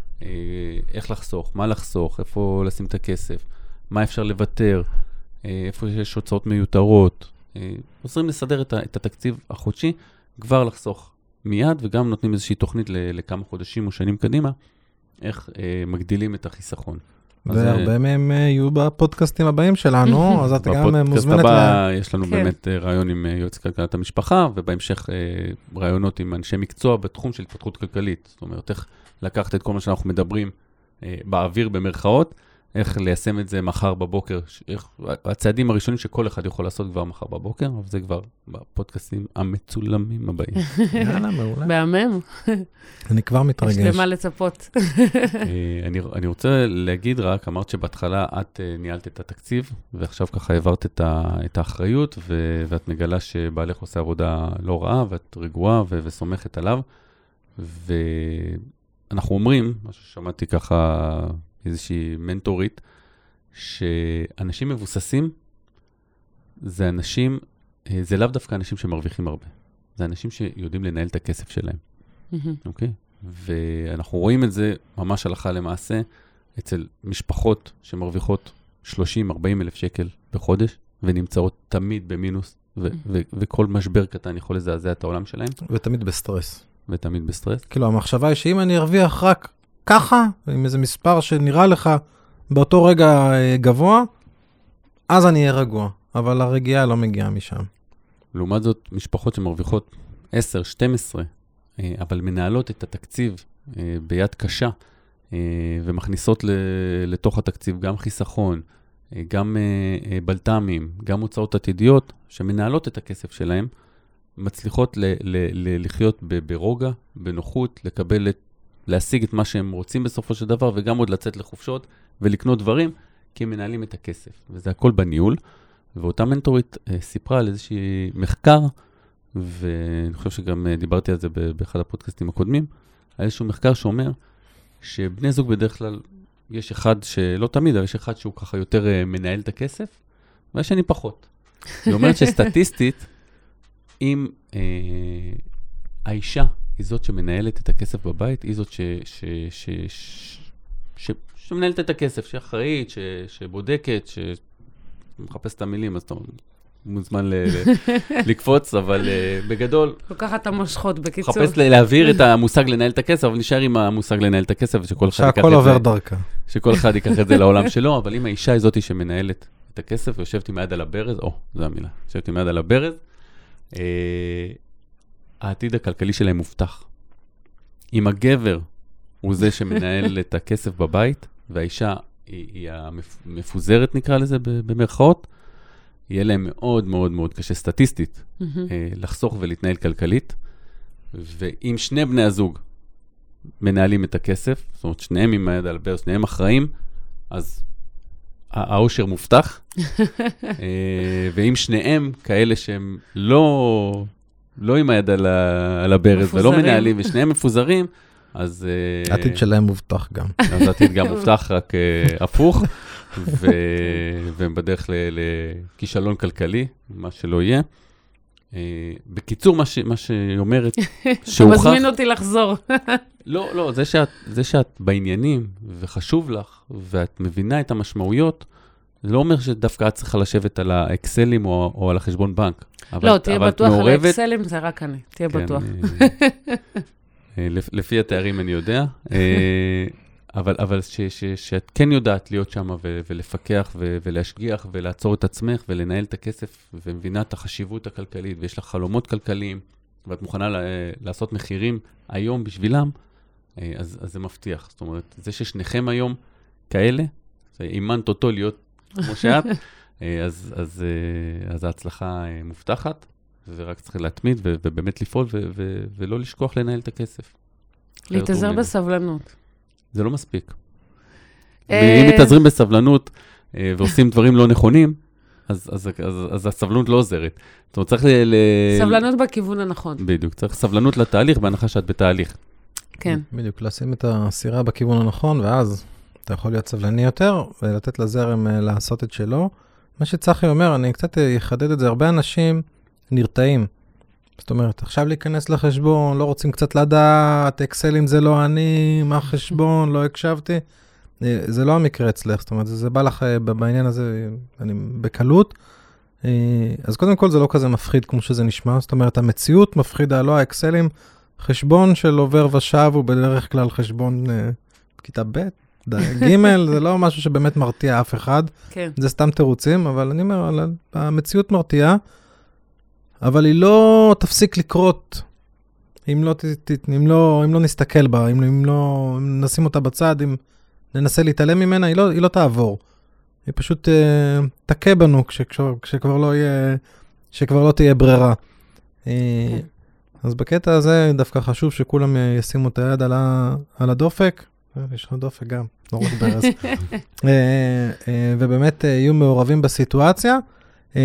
איך לחסוך, מה לחסוך, איפה לשים את הכסף, מה אפשר לוותר, איפה יש הוצאות מיותרות, עוזרים לסדר את, ה- את התקציב החודשי, כבר לחסוך. מיד, וגם נותנים איזושהי תוכנית לכמה חודשים או שנים קדימה, איך אה, מגדילים את החיסכון. והרבה אה, מהם יהיו בפודקאסטים הבאים שלנו, אז את גם מוזמנת... בפודקאסט הבא יש לנו כן. באמת רעיון עם יועץ כלכלת המשפחה, ובהמשך אה, רעיונות עם אנשי מקצוע בתחום של התפתחות כלכלית. זאת אומרת, איך לקחת את כל מה שאנחנו מדברים אה, באוויר במרכאות, איך ליישם את זה מחר בבוקר, איך, הצעדים הראשונים שכל אחד יכול לעשות כבר מחר בבוקר, אבל זה כבר בפודקאסטים המצולמים הבאים. יאללה, מעולה. מהמם. אני כבר מתרגש. יש למה לצפות. אני, אני רוצה להגיד רק, אמרת שבהתחלה את ניהלת את התקציב, ועכשיו ככה העברת את, ה, את האחריות, ו, ואת מגלה שבעלך עושה עבודה לא רעה, ואת רגועה ו, וסומכת עליו, ואנחנו אומרים, מה ששמעתי ככה, איזושהי מנטורית, שאנשים מבוססים, זה אנשים, זה לאו דווקא אנשים שמרוויחים הרבה. זה אנשים שיודעים לנהל את הכסף שלהם. אוקיי? ואנחנו רואים את זה ממש הלכה למעשה, אצל משפחות שמרוויחות שלושים ארבעים אלף שקל בחודש, ונמצאות תמיד במינוס, ו- ו- וכל משבר קטן יכול לזעזע את העולם שלהם. ותמיד בסטרס. ותמיד בסטרס. כאילו, המחשבה היא שאם אני ארוויח רק ככה, עם איזה מספר שנראה לך באותו רגע גבוה, אז אני אהיה רגוע. אבל הרגיעה לא מגיעה משם. לעומת זאת, משפחות שמרוויחות עשר שתים עשרה, אבל מנהלות את התקציב ביד קשה, ומכניסות לתוך התקציב גם חיסכון, גם בלת"מים, גם הוצאות עתידיות, שמנהלות את הכסף שלהם, מצליחות ל- ל- ל- לחיות ברוגע, בנוחות, לקבל את, להשיג את מה שהם רוצים בסופו של דבר, וגם עוד לצאת לחופשות ולקנות דברים, כי הם מנהלים את הכסף. וזה הכל בניהול. ואותה מנטורית אה, סיפרה על איזושהי מחקר, ואני חושב שגם אה, דיברתי על זה באחד הפודקאסטים הקודמים, על איזשהו מחקר שאומר שבני זוג בדרך כלל יש אחד שלא תמיד, אבל יש אחד שהוא ככה יותר אה, מנהל את הכסף, והשני פחות. זאת אומרת שסטטיסטית, אם אה, האישה היא זאת שמנהלת את הכסף בבית, היא זאת ש, ש, ש, ש, ש, שמנהלת את הכסף, שאחראית, ש, שבודקת, ש... מחפש את המילים, אז אתה מוזמן ל- ל- לקפוץ, אבל uh, בגדול... לוקחת את המושכות, בקיצור. מחפש להעביר את המושג לנהל את הכסף, אבל נשאר עם המושג לנהל את הכסף, ושכל אחד ייקח שהכל את עובר זה, דרכה. שכל אחד ייקח את זה לעולם שלו, אבל אם האישה היא זאתי שמנהלת את הכסף, ויושבת עם היד על הברז, או, זו המילה, יושבת עם היד על הברז, uh, העתיד הכלכלי שלהם מובטח. אם הגבר הוא זה שמנהל את הכסף בבית, והאישה היא, היא המפוזרת, נקרא לזה, במרכאות, יהיה להם מאוד מאוד מאוד קשה סטטיסטית, mm-hmm. אה, לחסוך ולהתנהל כלכלית, ואם שני בני הזוג מנהלים את הכסף, זאת אומרת, שניהם עם היד על הברז, שניהם אחראים, אז האושר מובטח, אה, ואם שניהם כאלה שהם לא, לא עם היד על, ה, על הברז, ולא מנהלים, ושניהם מפוזרים, אז... העתיד שלהם מובטח גם. אז העתיד גם מובטח, רק הפוך, והם בדרך לכישלון כלכלי, מה שלא יהיה. בקיצור, מה שהיא אומרת, אתה מזמין אותי לחזור. לא, לא, זה שאת בעניינים, וחשוב לך, ואת מבינה את המשמעויות, זה לא אומר שדווקא את צריכה לשבת על האקסלים או על החשבון בנק. לא, תהיה בטוח על האקסלים, זה רק אני, תהיה בטוח. לפי התארים אני יודע, אבל, אבל ש, ש, שאת כן יודעת להיות שם ו, ולפקח ו, ולהשגיח ולעצור את עצמך ולנהל את הכסף ומבינה את החשיבות הכלכלית ויש לך חלומות כלכליים ואת מוכנה ל, לעשות מחירים היום בשבילם, אז, אז זה מבטיח. זאת אומרת, זה ששניכם היום כאלה, זה אימנת אותו להיות כמו שאת, אז, אז, אז ההצלחה מובטחת. ורק צריך להתמיד ו- ובאמת לפעול ו- ו- ולא לשכוח לנהל את הכסף. להתעזר בסבלנות. זה לא מספיק. אם מתעזרים בסבלנות ועושים דברים לא נכונים, אז, אז, אז, אז הסבלנות לא עוזרת. זאת אומרת, צריך ל... ל... סבלנות בכיוון הנכון. בדיוק, צריך סבלנות לתהליך, בהנחה שאת בתהליך. כן. בדיוק, לשים את הסירה בכיוון הנכון, ואז אתה יכול להיות סבלני יותר, ולתת לזרם לעשות את שלו. מה שצחי אומר, אני קצת אחדד את זה, הרבה אנשים נרתעים. זאת אומרת, עכשיו להיכנס לחשבון, לא רוצים קצת לדעת, אקסלים זה לא אני, מה חשבון, לא הקשבתי. זה לא המקרה אצלך, זאת אומרת, זה, זה בא לך בעניין הזה, אני בקלות. אז קודם כל זה לא כזה מפחיד כמו שזה נשמע, זאת אומרת, המציאות מפחידה, לא האקסלים, חשבון של עובר ושב הוא בדרך כלל חשבון כיתה ב', ג', זה לא משהו שבאמת מרתיע אף אחד. כן. זה סתם תירוצים, אבל אני אומר, המציאות מרתיעה, אבל היא לא תפסיק לקרות, אם לא, ת, ת, אם לא, אם לא נסתכל בה, אם, אם לא, אם נשים אותה בצד, אם, ננסה להתעלם ממנה, היא לא, היא לא תעבור. היא פשוט uh, תקה בנו כשכבר, כשכבר לא יהיה, שכבר לא תהיה ברירה. Uh, אז בקטע הזה דווקא חשוב שכולם uh, ישימו את היד על, ה, על הדופק, יש לך דופק גם, לא רק ברז. uh, uh, ובאמת uh, יהיו מעורבים בסיטואציה. Uh,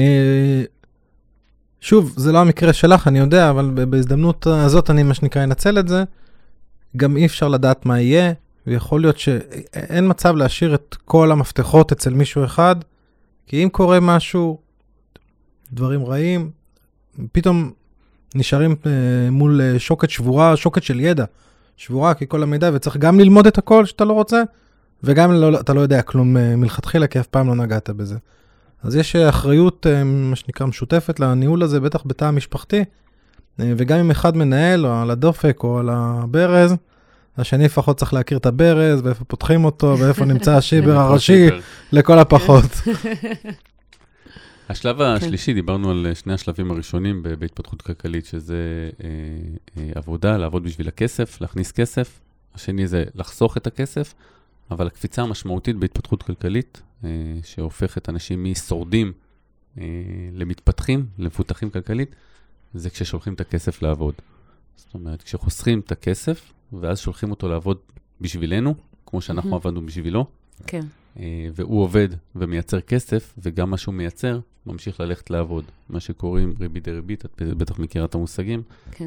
שוב, זה לא המקרה שלך, אני יודע, אבל בהזדמנות הזאת אני מה שנקרא אנצל את זה. גם אי אפשר לדעת מה יהיה, ויכול להיות שאין מצב להשאיר את כל המפתחות אצל מישהו אחד, כי אם קורה משהו, דברים רעים, פתאום נשארים מול שוקת שבורה, שוקת של ידע, שבורה כי כל המידע, וצריך גם ללמוד את הכל שאתה לא רוצה, וגם לא, אתה לא יודע כלום מלכתחילה, כי אף פעם לא נגעת בזה. אז יש אחריות, מה שנקרא, משותפת לניהול הזה, בטח בתא המשפחתי, וגם אם אחד מנהל, או על הדופק, או על הברז, השני לפחות צריך להכיר את הברז, ואיפה פותחים אותו, ואיפה נמצא השיבר הראשי, לכל הפחות. השלב השלישי, דיברנו על שני השלבים הראשונים בהתפתחות כלכלית, שזה עבודה, לעבוד בשביל הכסף, להכניס כסף. השני זה לחסוך את הכסף, אבל הקפיצה המשמעותית בהתפתחות כלכלית, שהופכת אנשים משורדים למתפתחים, למפותחים כלכלית, זה כששולחים את הכסף לעבוד. זאת אומרת, כשחוסכים את הכסף, ואז שולחים אותו לעבוד בשבילנו, כמו שאנחנו עבדנו בשבילו. כן. והוא עובד ומייצר כסף, וגם מה שהוא מייצר, ממשיך ללכת לעבוד. מה שקוראים ריבית דריבית, את בטח מכירה את המושגים. כן.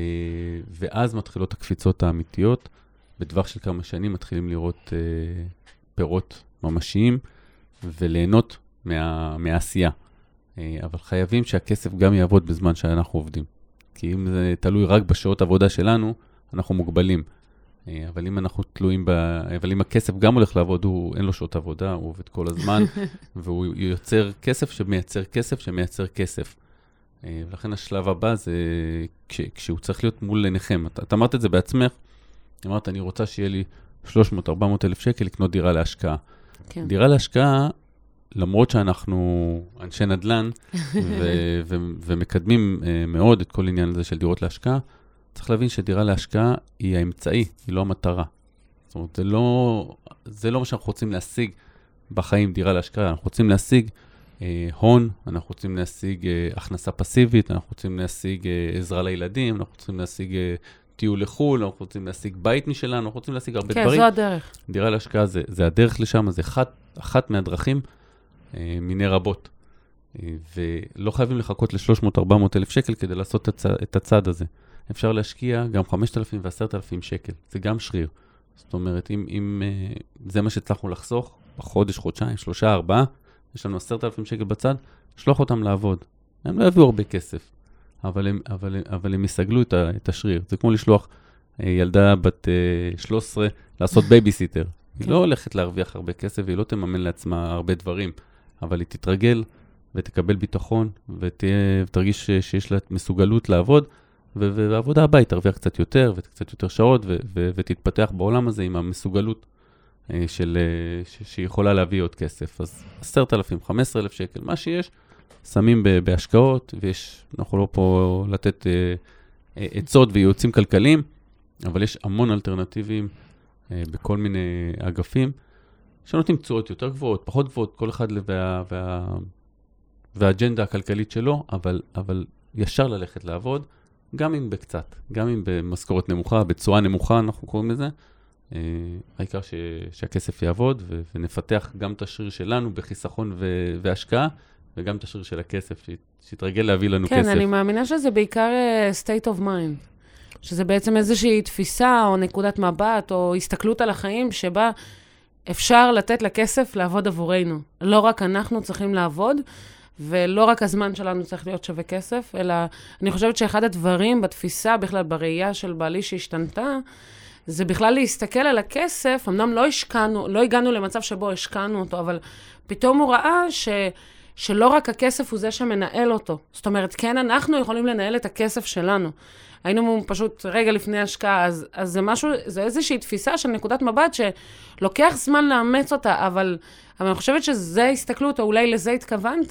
ואז מתחילות הקפיצות האמיתיות. בטווח של כמה שנים מתחילים לראות פירות ממשיים, וליהנות מה, מהעשייה. אבל חייבים שהכסף גם יעבוד בזמן שאנחנו עובדים. כי אם זה תלוי רק בשעות עבודה שלנו, אנחנו מוגבלים. אבל אם אנחנו תלויים ב... אבל אם הכסף גם הולך לעבוד, הוא אין לו שעות עבודה, הוא עובד כל הזמן, והוא יוצר כסף שמייצר כסף שמייצר כסף. ולכן השלב הבא זה כש... כשהוא צריך להיות מול עיניכם. את, את אמרת את זה בעצמך, אמרת, אני רוצה שיהיה לי שלוש מאות ארבע מאות אלף שקל לקנות דירה להשקעה. כן. דירה להשקעה, למרות שאנחנו אנשי נדל"ן ו- ו- ומקדמים uh, מאוד את כל עניין הזה של דירות להשקעה, צריך להבין שדירה להשקעה היא האמצעי, היא לא המטרה. זאת אומרת, זה לא, זה לא מה שאנחנו רוצים להשיג בחיים דירה להשקעה, אנחנו רוצים להשיג uh, הון, אנחנו רוצים להשיג uh, הכנסה פסיבית, אנחנו רוצים להשיג uh, עזרה לילדים, אנחנו רוצים להשיג uh, טיול לחול, אנחנו רוצים להשיג בית משלנו, אנחנו רוצים להשיג הרבה כן, דברים. כן, זו הדרך. דירה להשקעה זה, זה הדרך לשם, זה אחת, אחת מהדרכים, מיני רבות, ולא חייבים לחכות ל-שלוש מאות ארבע מאות אלף שקל כדי לעשות את הצעד הזה. אפשר להשקיע גם חמשת אלפים ועשרת אלפים שקל, זה גם שריר. זאת אומרת, אם, אם זה מה שצריכנו לחסוך, בחודש, חודשיים, שלושה, ארבעה, יש לנו עשרת אלפים שקל בצד, שלוח אותם לעבוד. הם לא יביאו הרבה כסף, אבל הם, אבל, אבל הם יסגלו את, ה, את השריר. זה כמו לשלוח ילדה בת שלוש עשרה לעשות בייביסיטר. היא לא הולכת להרוויח הרבה כסף, והיא לא תממן לעצמה הרבה דברים. אבל היא תתרגל ותקבל ביטחון, ותרגיש שיש לה מסוגלות לעבוד, והעבודה הבאה היא תרוויח קצת יותר, וקצת יותר שעות, ותתפתח בעולם הזה עם המסוגלות של, שהיא יכולה להביא עוד כסף. אז עשרת אלפים, חמישה עשר אלף שקל, מה שיש, שמים בהשקעות, ויש, אנחנו לא פה לתת עצות וייעוצים כלכליים, אבל יש המון אלטרנטיבים בכל מיני אגפים, שנותנים תשואות יותר גבוהות, פחות גבוהות, כל אחד וה, וה, והאג'נדה הכלכלית שלו, אבל, אבל ישר ללכת לעבוד, גם אם בקצת, גם אם במשכורת נמוכה, בצורה נמוכה, אנחנו קוראים לזה, אה, העיקר ש, שהכסף יעבוד, ו, ונפתח גם את השריר שלנו בחיסכון ו, והשקעה, וגם את השריר של הכסף, שיתרגל להביא לנו כן, כסף. כן, אני מאמינה שזה בעיקר uh, state of mind, שזה בעצם איזושהי תפיסה, או נקודת מבט, או הסתכלות על החיים, שבה אפשר לתת לכסף לעבוד עבורנו. לא רק אנחנו צריכים לעבוד, ולא רק הזמן שלנו צריך להיות שווה כסף, אלא אני חושבת שאחד הדברים בתפיסה, בכלל בראייה של בעלי שהשתנתה, זה בכלל להסתכל על הכסף, אמנם לא השקענו, לא הגענו למצב שבו השקענו אותו, אבל פתאום הוא ראה ש, שלא רק הכסף הוא זה שמנהל אותו. זאת אומרת, כן, אנחנו יכולים לנהל את הכסף שלנו. היינו פשוט רגע לפני השקעה, אז, אז זה משהו, זה איזושהי תפיסה של נקודת מבט שלוקח זמן לאמץ אותה, אבל, אבל אני חושבת שזה הסתכלות, או אולי לזה התכוונת,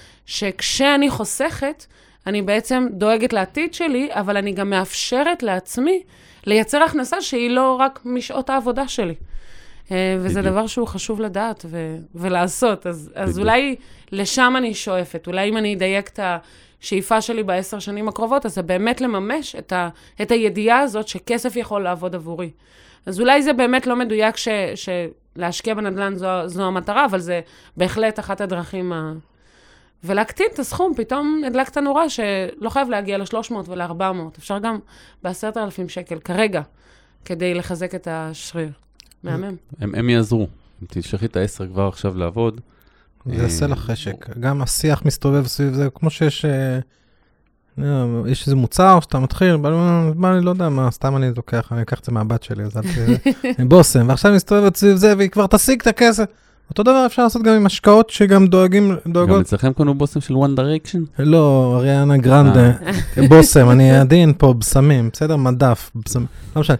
שכשאני חוסכת, אני בעצם דואגת לעתיד שלי, אבל אני גם מאפשרת לעצמי לייצר הכנסה שהיא לא רק משעות העבודה שלי, וזה דבר שהוא חשוב לדעת ולעשות. אז אולי לשם אני שואפת. אולי אם אני אדייק את השאיפה שלי בעשר שנים הקרובות, אז זה באמת לממש את הידיעה הזאת שכסף יכול לעבוד עבורי. אז אולי זה באמת לא מדויק שלהשקיע בנדל"ן זו המטרה, אבל זה בהחלט אחת הדרכים ה... ולהקטין את הסכום, פתאום הדלקת נורא שלא חייב להגיע ל-שלוש מאות ול-ארבע מאות, אפשר גם ב-עשרת אלפים שקל כרגע, כדי לחזק את השריר. מהמם. הם, הם יעזרו. אם תשכחי את העשר כבר עכשיו לעבוד. זה יעשה לך חשק. גם השיח מסתובב סביב זה, כמו שיש יש איזה מוצר שאתה מתחיל, מה אני לא יודע מה, סתם אני לוקח, אני אקח את זה מהבת שלי, אז אני בוסם, ועכשיו מסתובבת סביב זה, והיא כבר תשיג את הכסף. אותו דבר אפשר לעשות גם עם השקעות שגם דואגים, דואגות. גם אצלכם קונו בוסם של One Direction? לא, אריאנה גרנדה, בוסם, אני עדין פה, בסמים, בסדר, מדף, בסמים, לא משנה.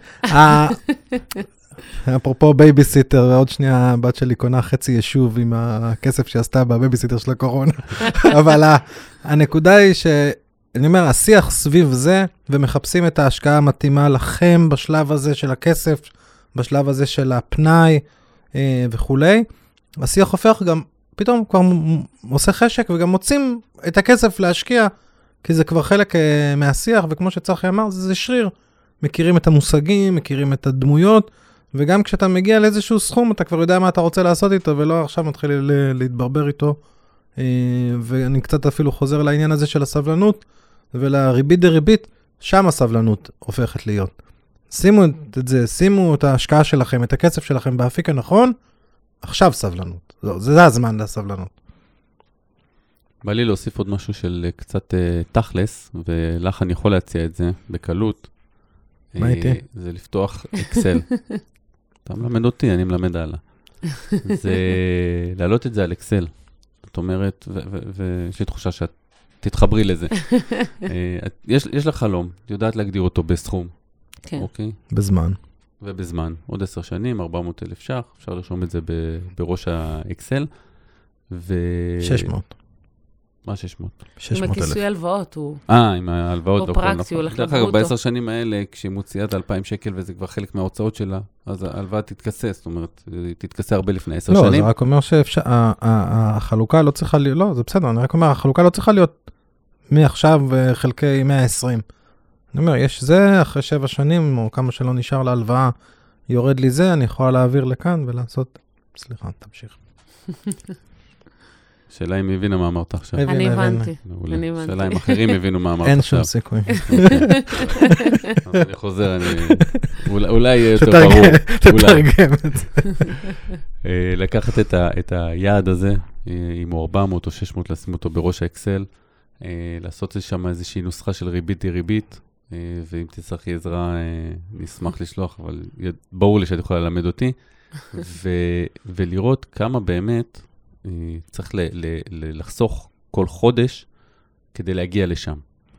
אפרופו בייביסיטר, ועוד שנייה הבת שלי קונה חצי יישוב עם הכסף שעשתה בבייביסיטר של הקורונה. אבל הנקודה היא ש... אני אומר, השיח סביב זה, ומחפשים את ההשקעה המתאימה לכם בשלב הזה של הכסף, בשלב הזה של הפנאי אה, וכולי. השיח הופך גם, פתאום כבר עושה חשק, וגם מוצאים את הכסף להשקיע, כי זה כבר חלק אה, מהשיח, וכמו שצחי אמר, זה, זה שריר. מכירים את המושגים, מכירים את הדמויות, וגם כשאתה מגיע לאיזשהו סכום, אתה כבר יודע מה אתה רוצה לעשות איתו, ולא עכשיו מתחיל להתברבר איתו. אה, ואני קצת אפילו חוזר לעניין הזה של הסבלנות, ולריבית דריבית, שם הסבלנות הופכת להיות. שימו את זה, שימו את ההשקעה שלכם, את הכסף שלכם באפיק הנכון, עכשיו סבלנות. זה, זה הזמן לסבלנות. בא לי להוסיף עוד משהו של קצת uh, תכלס, ולך אני יכול להציע את זה בקלות. מה איתי? Uh, זה לפתוח אקסל. אתה מלמד אותי, אני מלמד הלאה. זה להעלות את זה על אקסל. זאת אומרת, ויש לי תחושה שאת תתחברי לזה. יש, יש לך חלום, יודעת להגדיר אותו בסכום. כן. אוקיי? בזמן. ובזמן. עוד עשר שנים, ארבע מאות אלף ש"ח, אפשר לרשום את זה ב, בראש האקסל. ו... שש מאות. מה שש מאות? עם הכיסוי הלוואות הוא... אה, עם ההלוואות. הוא פרקטי, הוא הולך לבוא אותו. דרך אגב, בעשר שנים האלה, כשהיא מוציאה את אלפיים שקל, וזה כבר חלק מההוצאות שלה, אז ההלוואה תתכסה, זאת אומרת, היא תתכסה הרבה לפני עשר שנים. לא, זה רק אומר שאפשר, החלוקה לא צריכה להיות, לא, זה בסדר, אני רק אומר, החלוקה לא צריכה להיות מעכשיו חלקי מאה ועשרים. אני אומר, יש זה, אחרי שבע שנים, או כמה שלא נשאר להלוואה, יורד לי זה, אני יכולה להעביר לכאן ולעשות... סליחה, תמשיך. שאלה אם הבינה מה אמרת עכשיו. אני הבנתי. אני הבנתי. שאלה אם אחרים הבינו מה אמרת עכשיו. אין עכשיו. שום סיכוי. אז אני חוזר, אולי יהיה יותר ברור. תתרגם את זה. לקחת את היעד הזה, אם הוא ארבע מאות או שש מאות, לשים אותו בראש האקסל, לעשות שם איזושהי נוסחה של ריבית ריבית, ואם תצטרכי עזרה, נשמח לשלוח, אבל ברור לי שאת יכולה ללמד אותי, ולראות כמה באמת צריך לחסוך כל חודש כדי להגיע לשם.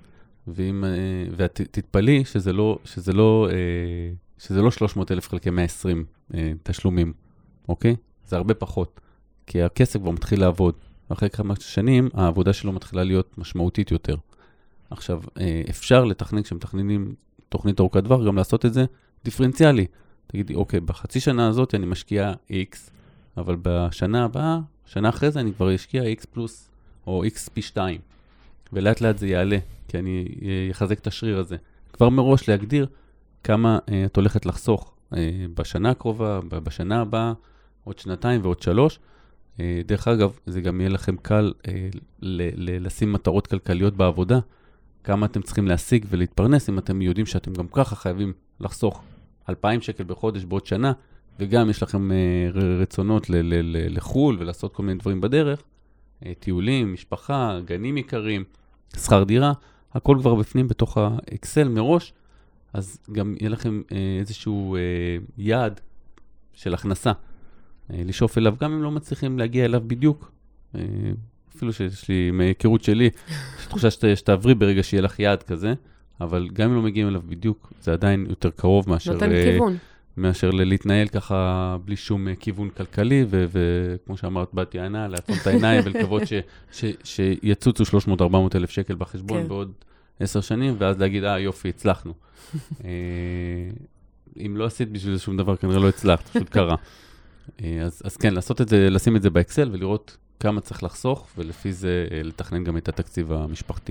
ותתפלאי שזה לא, שזה לא, שזה לא שלוש מאות אלף חלקי מאה ועשרים תשלומים, אוקיי? זה הרבה פחות, כי הכסף כבר מתחיל לעבוד. אחרי כמה שנים, העבודה שלו מתחילה להיות משמעותית יותר. עכשיו, אפשר לתכנן, כשמתכננים תוכנית ארוכת טווח, גם לעשות את זה דיפרנציאלי. תגידי, אוקיי, בחצי שנה הזאת אני משקיע X, אבל בשנה הבאה, שנה אחרי זה אני כבר אשקיע X פלוס, או X פי שתיים. ולאט לאט זה יעלה, כי אני אחזק את השריר הזה. כבר מראש להגדיר כמה את הולכת לחסוך בשנה הקרובה, בשנה הבאה, עוד שנתיים ועוד שלוש. דרך אגב, זה גם יהיה לכם קל לשים מטרות כלכליות בעבודה, כמה אתם צריכים להשיג ולהתפרנס, אם אתם יודעים שאתם גם ככה חייבים לחסוך אלפיים שקל בחודש בעוד שנה, וגם יש לכם רצונות לחול ולעשות כל מיני דברים בדרך, טיולים, משפחה, גנים יקרים, שכר דירה, הכל כבר בפנים בתוך האקסל מראש, אז גם יהיה לכם איזשהו יעד של הכנסה, לשאוף אליו, גם אם לא מצליחים להגיע אליו בדיוק, אפילו שיש לי מהיכרות שלי, יש תחושה שתעברי ברגע שיהיה לך יעד כזה, אבל גם אם לא מגיעים אליו בדיוק, זה עדיין יותר קרוב מאשר... נותן כיוון. מאשר להתנהל ככה בלי שום כיוון כלכלי, וכמו שאמרת, באתי ענה, לעצום את העיניים ולקוות שיצוצו שלוש מאות ארבע מאות אלף שקל בחשבון בעוד עשר שנים, ואז להגיד, אה, יופי, הצלחנו. אם לא עשית בשביל זה שום דבר, כנראה לא הצלחת, פשוט קרה. אז, אז כן, לעשות את זה, לשים את זה באקסל ולראות כמה צריך לחסוך, ולפי זה לתכנן גם את התקציב המשפחתי.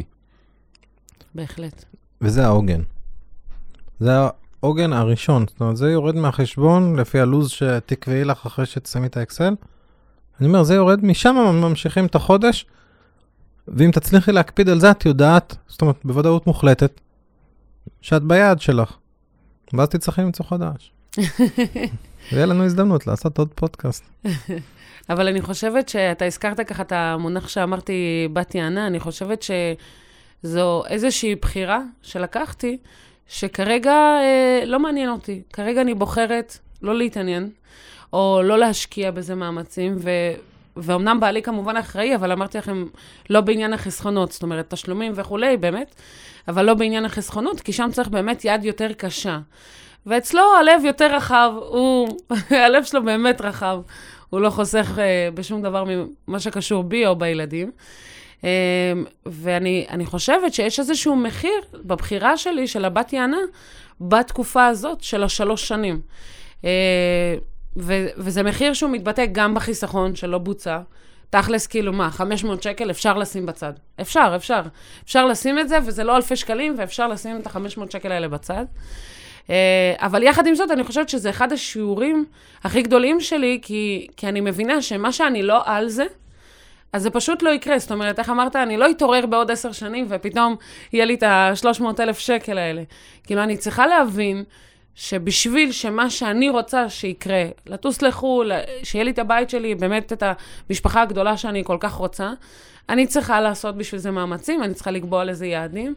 בהחלט. וזה העוגן. זה העוגן הראשון. זאת אומרת, זה יורד מהחשבון, לפי הלוז שתקבעי לך אחרי שתשמי את האקסל. אני אומר, זה יורד משם, ממשיכים את החודש, ואם תצליחי להקפיד על זה, את יודעת, זאת אומרת, בוודאות מוחלטת, שאת ביד שלך. ואז תצטרכי למצוא חדש. ויהיה לנו הזדמנות לעשות עוד פודקאסט. אבל אני חושבת שאתה הזכרת ככה את המונח שאמרתי, בת יענה, אני חושבת שזו איזושהי בחירה שלקחתי, שכרגע אה, לא מעניין אותי. כרגע אני בוחרת לא להתעניין, או לא להשקיע בזה מאמצים, ו... ואומנם בעלי כמובן אחראי, אבל אמרתי לכם, לא בעניין החסכונות, זאת אומרת, תשלומים וכולי, באמת, אבל לא בעניין החסכונות, כי שם צריך באמת יד יותר קשה. ואצלו הלב יותר רחב, הוא, הלב שלו באמת רחב, הוא לא חוסך uh, בשום דבר ממה שקשור בי או בילדים. Uh, ואני אני חושבת שיש איזשהו מחיר בבחירה שלי, של הבת יענה, בתקופה הזאת של השלוש שנים. Uh, ו- וזה מחיר שהוא מתבטא גם בחיסכון שלא בוצע. תכלס כאילו מה, חמש מאות שקל אפשר לשים בצד. אפשר, אפשר. אפשר לשים את זה, וזה לא אלפי שקלים, ואפשר לשים את ה-חמש מאות שקל האלה בצד. אבל יחד עם זאת, אני חושבת שזה אחד השיעורים הכי גדולים שלי, כי, כי אני מבינה שמה שאני לא על זה, אז זה פשוט לא יקרה. זאת אומרת, איך אמרת, אני לא אתעורר בעוד עשר שנים, ופתאום יהיה לי את ה-שלוש מאות אלף שקל האלה. כאילו, אני צריכה להבין שבשביל שמה שאני רוצה שיקרה, לטוס לחול, שיהיה לי את הבית שלי, באמת את המשפחה הגדולה שאני כל כך רוצה, אני צריכה לעשות בשביל זה מאמצים, אני צריכה לקבוע על איזה יעדים,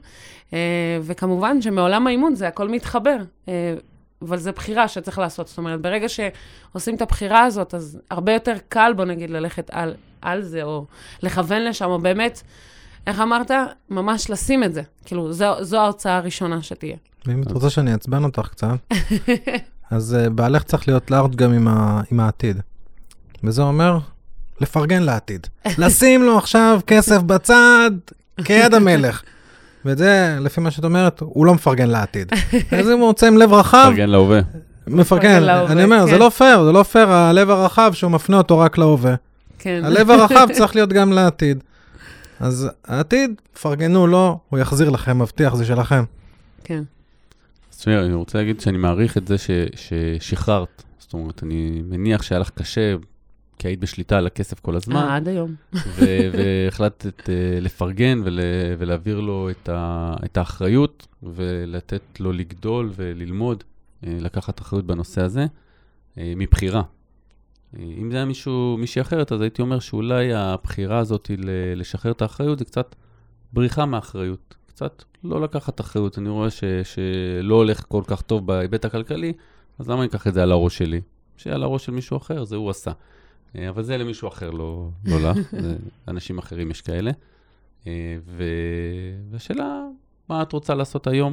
וכמובן שמעולם האימון זה הכל מתחבר, אבל זה בחירה שצריך לעשות. זאת אומרת, ברגע שעושים את הבחירה הזאת, אז הרבה יותר קל, בוא נגיד, ללכת על, על זה, או לכוון לשם, או באמת, איך אמרת? ממש לשים את זה. כאילו, זו, זו ההוצאה הראשונה שתהיה. ואם את רוצה שאני אעצבן אותך קצת, אז uh, בעלך צריך להיות לארג' גם עם, ה, עם העתיד. וזה אומר, לפרגן לעתיד. לשים לו עכשיו כסף בצד, כיד המלך. וזה, לפי מה שאת אומרת, הוא לא מפרגן לעתיד. אז אם הוא רוצה עם לב רחב... מפרגן להווה. מפרגן, אני אומר, זה לא פייר, זה לא פייר, הלב הרחב שהוא מפנה אותו רק להווה. כן. הלב הרחב צריך להיות גם לעתיד. אז העתיד, פרגנו לו, הוא יחזיר לכם, מבטיח, זה שלכם. כן. תשמעי, אני רוצה להגיד שאני מעריך את זה ש, ששחררת. זאת אומרת, אני מניח שהיה לך קשה, כי היית בשליטה על הכסף כל הזמן. אה, עד היום. ו- והחלטת uh, לפרגן ול- ולהעביר לו את, ה- את האחריות, ולתת לו לגדול וללמוד, uh, לקחת אחריות בנושא הזה, uh, מבחירה. Uh, אם זה היה מישהו, מישהי אחרת, אז הייתי אומר שאולי הבחירה הזאת ל- לשחרר את האחריות, זה קצת בריחה מהאחריות. קצת לא לקחת אחריות. אני רואה ש- שלא הולך כל כך טוב בהיבט הכלכלי, אז למה אני אקח את זה על הראש שלי? שעל הראש של מישהו אחר, זה הוא עשה. אבל זה למישהו אחר, לא, לא לך. אנשים אחרים יש כאלה. ו... והשאלה, מה את רוצה לעשות היום?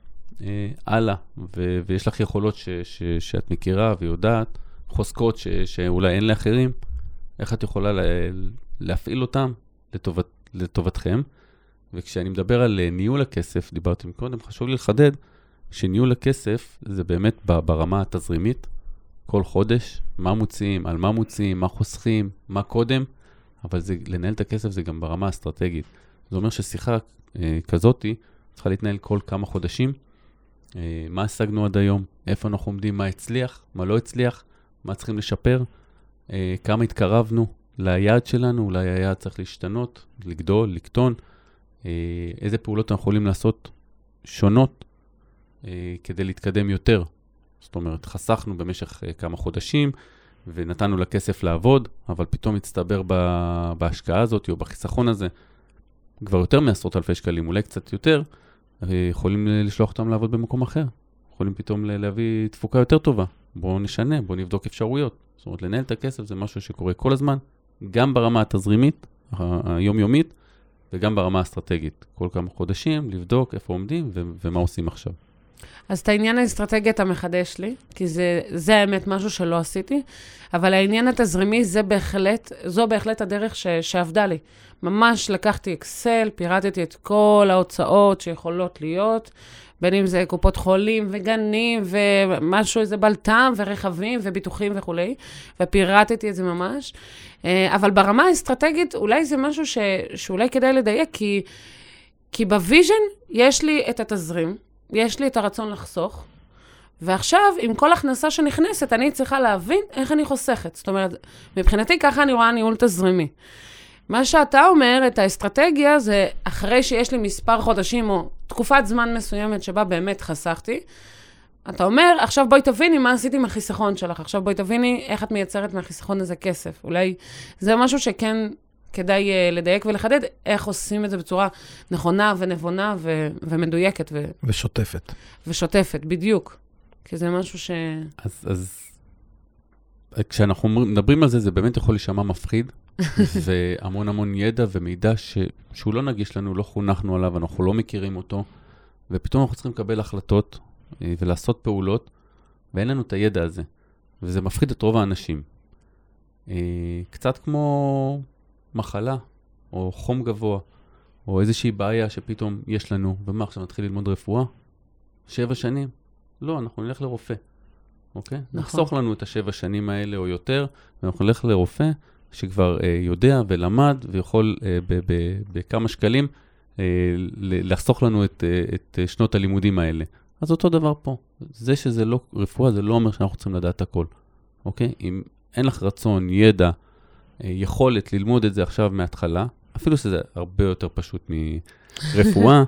הלאה. ו... ויש לך יכולות ש... ש... שאת מכירה ויודעת, חוזקות ש... שאולי אין לאחרים. איך את יכולה לה... להפעיל אותם לטובת... לטובתכם? וכשאני מדבר על ניהול הכסף, דיברתם קודם, חשוב לי לחדד, שניהול הכסף זה באמת ברמה התזרימית, כל חודש, מה מוציאים, על מה מוציאים, מה חוסכים, מה קודם, אבל זה, לנהל את הכסף זה גם ברמה האסטרטגית. זה אומר ששיחה אה, כזאת צריכה להתנהל כל כמה חודשים, אה, מה השגנו עד היום, איפה אנחנו עומדים, מה הצליח, מה לא הצליח, מה צריכים לשפר, אה, כמה התקרבנו ליעד שלנו, אולי היעד צריך להשתנות, לגדול, לקטון, אה, איזה פעולות אנחנו יכולים לעשות שונות, אה, כדי להתקדם יותר. זאת אומרת, חסכנו במשך uh, כמה חודשים, ונתנו לכסף לעבוד, אבל פתאום הצטבר ב- בהשקעה הזאת, או בחיסכון הזה, כבר יותר מעשרות אלפי שקלים, אולי קצת יותר, uh, יכולים לשלוח אותם לעבוד במקום אחר. יכולים פתאום להביא תפוקה יותר טובה. בואו נשנה, בואו נבדוק אפשרויות. זאת אומרת, לנהל את הכסף זה משהו שקורה כל הזמן, גם ברמה התזרימית, היומיומית, וגם ברמה האסטרטגית. כל כמה חודשים, לבדוק איפה עומדים ו- ומה עושים עכשיו. אז את העניין האסטרטגי אתה מחדש לי, כי זה, זה האמת משהו שלא עשיתי, אבל העניין התזרימי זה בהחלט, זו בהחלט הדרך ש, שעבדה לי. ממש לקחתי אקסל, פירטתי את כל ההוצאות שיכולות להיות, בין אם זה קופות חולים וגנים ומשהו, איזה בלטם ורכבים וביטוחים וכולי, ופירטתי את זה ממש. אבל ברמה האסטרטגית, אולי זה משהו ש, שאולי כדאי לדייק, כי, כי בוויז'ן יש לי את התזרים, יש לי את הרצון לחסוך, ועכשיו, עם כל הכנסה שנכנסת, אני צריכה להבין איך אני חוסכת. זאת אומרת, מבחינתי ככה אני רואה ניהול תזרימי. מה שאתה אומר, את האסטרטגיה, זה אחרי שיש לי מספר חודשים או תקופת זמן מסוימת שבה באמת חסכתי, אתה אומר, עכשיו בואי תביני מה עשיתי עם החיסכון שלך, עכשיו בואי תביני איך את מייצרת מהחיסכון הזה כסף. אולי זה משהו שכן כדאי לדייק ולחדד, איך עושים את זה בצורה נכונה ונבונה ו- ומדויקת. ו- ושוטפת. ושוטפת, בדיוק. כי זה משהו ש... אז, אז כשאנחנו מדברים על זה, זה באמת יכול להישמע מפחיד, והמון המון ידע ומידע ש, שהוא לא נגיש לנו, לא חונכנו עליו, אנחנו לא מכירים אותו, ופתאום אנחנו צריכים לקבל החלטות ולעשות פעולות, ואין לנו את הידע הזה, וזה מפחיד את רוב האנשים. קצת כמו מחלה, או חום גבוה, או איזושהי בעיה שפתאום יש לנו, ומה עכשיו נתחיל ללמוד רפואה? שבע שנים? לא, אנחנו נלך לרופא, אוקיי? נכון. נחסוך לנו את השבע שנים האלה או יותר, ואנחנו נלך לרופא שכבר אה, יודע ולמד, ויכול אה, ב- ב- בכמה שקלים אה, לחסוך לנו את, אה, את שנות הלימודים האלה. אז אותו דבר פה. זה שזה לא רפואה, זה לא אומר שאנחנו צריכים לדעת הכל, אוקיי? אם אין לך רצון, ידע, אה, יכולת ללמוד את זה עכשיו מההתחלה, אפילו שזה הרבה יותר פשוט מרפואה,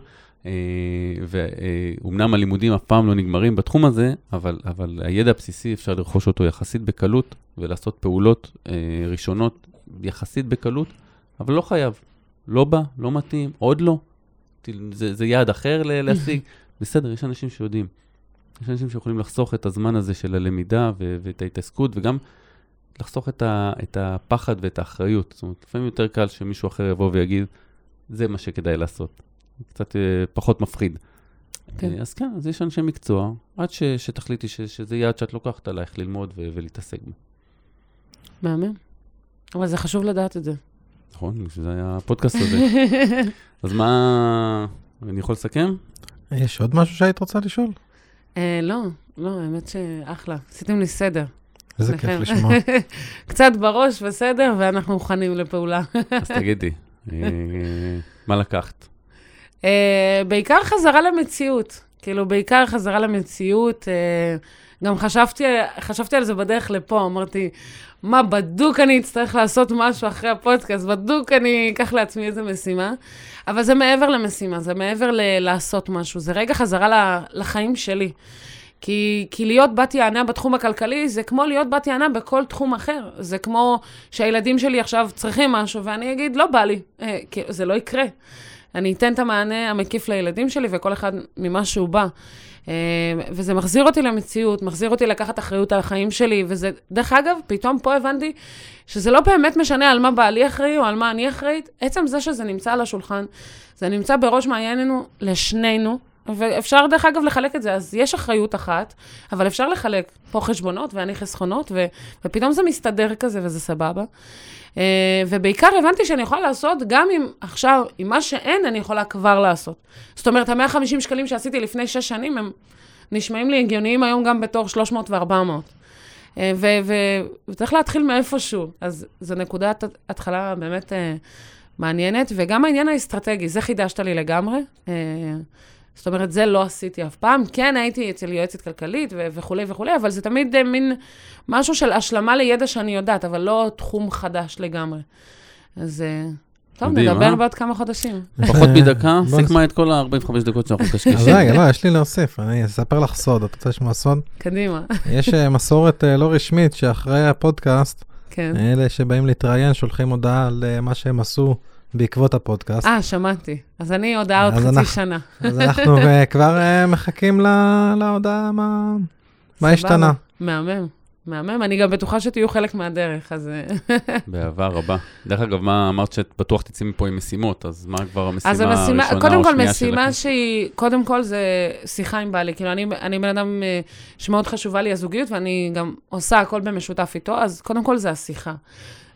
ואומנם הלימודים אף פעם לא נגמרים בתחום הזה, אבל, אבל הידע הבסיסי אפשר לרכוש אותו יחסית בקלות, ולעשות פעולות ראשונות יחסית בקלות, אבל לא חייב, לא בא, לא מתאים, עוד לא. זה, זה יעד אחר להשיג. בסדר, יש אנשים שיודעים. יש אנשים שיכולים לחסוך את הזמן הזה של הלמידה ו- ואת ההתעסקות, וגם לחסוך את, ה- את הפחד ואת האחריות. זאת אומרת, לפעמים יותר קל שמישהו אחר יבוא ויגיד, זה מה שכדאי לעשות. קצת פחות מפחיד. כן. אז כן, אז יש אנשי מקצוע, עד ש, שתחליטי ש, שזה יעד שאת לוקחת עלייך ללמוד ו, ולהתעסק בו. מאמן. אבל זה חשוב לדעת את זה. נכון, שזה היה הפודקאסט הזה. אז מה, אני יכול לסכם? יש עוד משהו שהיית רוצה לשאול? אה, לא, לא, האמת שאחלה. עשיתם לי סדר. איזה כיף לשמוע. קצת בראש וסדר, ואנחנו מוכנים לפעולה. אז תגידי, מה לקחת? Uh, בעיקר חזרה למציאות, כאילו בעיקר חזרה למציאות, uh, גם חשבתי, חשבתי על זה בדרך לפה, אמרתי, מה בדוק אני אצטרך לעשות משהו אחרי הפודקאסט, בדוק אני אקח לעצמי איזה משימה, אבל זה מעבר למשימה, זה מעבר ל- לעשות משהו, זה רגע חזרה לחיים שלי, כי, כי להיות בת יענה בתחום הכלכלי, זה כמו להיות בת יענה בכל תחום אחר, זה כמו שהילדים שלי עכשיו צריכים משהו, ואני אגיד, לא בא לי, uh, זה לא יקרה. אני אתן את המענה המקיף לילדים שלי, וכל אחד ממה שהוא בא. וזה מחזיר אותי למציאות, מחזיר אותי לקחת אחריות על החיים שלי, וזה, דרך אגב, פתאום פה הבנתי שזה לא באמת משנה על מה בעלי אחראי, או על מה אני אחראית, עצם זה שזה נמצא על השולחן, זה נמצא בראש מעייננו לשנינו, ואפשר דרך אגב לחלק את זה, אז יש אחריות אחת, אבל אפשר לחלק פה חשבונות ואני חסכונות, ו, ופתאום זה מסתדר כזה וזה סבבה. Uh, ובעיקר הבנתי שאני יכולה לעשות, גם אם עכשיו, עם מה שאין, אני יכולה כבר לעשות. זאת אומרת, ה-מאה וחמישים שקלים שעשיתי לפני שש שנים, הם נשמעים לי הגיוניים היום גם בתור שלוש מאות וארבע מאות. Uh, ו- ו- וצריך להתחיל מאיפשהו. אז זו נקודת התחלה באמת uh, מעניינת, וגם העניין האסטרטגי, זה חידשת לי לגמרי. Uh, זאת אומרת, זה לא עשיתי אף פעם. כן, הייתי אצל יועצת כלכלית ו- וכולי וכולי, אבל זה תמיד uh, מין משהו של השלמה לידע שאני יודעת, אבל לא תחום חדש לגמרי. אז uh, טוב, מדהים, נדבר אה? בעוד כמה חודשים. פחות מדקה, סיכמה את כל ה-ארבעים וחמש דקות שאנחנו קשקשים. אז רגע, לא, יש לי להוסיף, אני אספר לך סוד, את רוצה לשמוע סוד? קדימה. יש uh, מסורת uh, לא רשמית שאחרי הפודקאסט, כן. אלה שבאים להתראיין שולחים הודעה על uh, מה שהם עשו בעקבות הפודקאסט. אה, שמעתי. אז אני הודעה עוד אז חצי אנחנו- שנה. אז אנחנו uh, כבר uh, מחכים ל- להודעה מה מה סבבה. השתנה. מהמם. מהמם. אני גם בטוחה שתהיו חלק מהדרך, אז... אה, באהבה רבה. דרך אגב, מה אמרת שאת בטוח תצאי מפה עם משימות, אז מה כבר המשימה אז הראשונה או המשימה, השנייה קודם כל שלכם? משימה שהיא, קודם כל זה שיחה עם בעלי, כאילו אני, אני בן אדם אה, שמאוד חשובה לי הזוגיות, ואני גם עושה הכל במשותף איתו, אז קודם כל זה השיחה.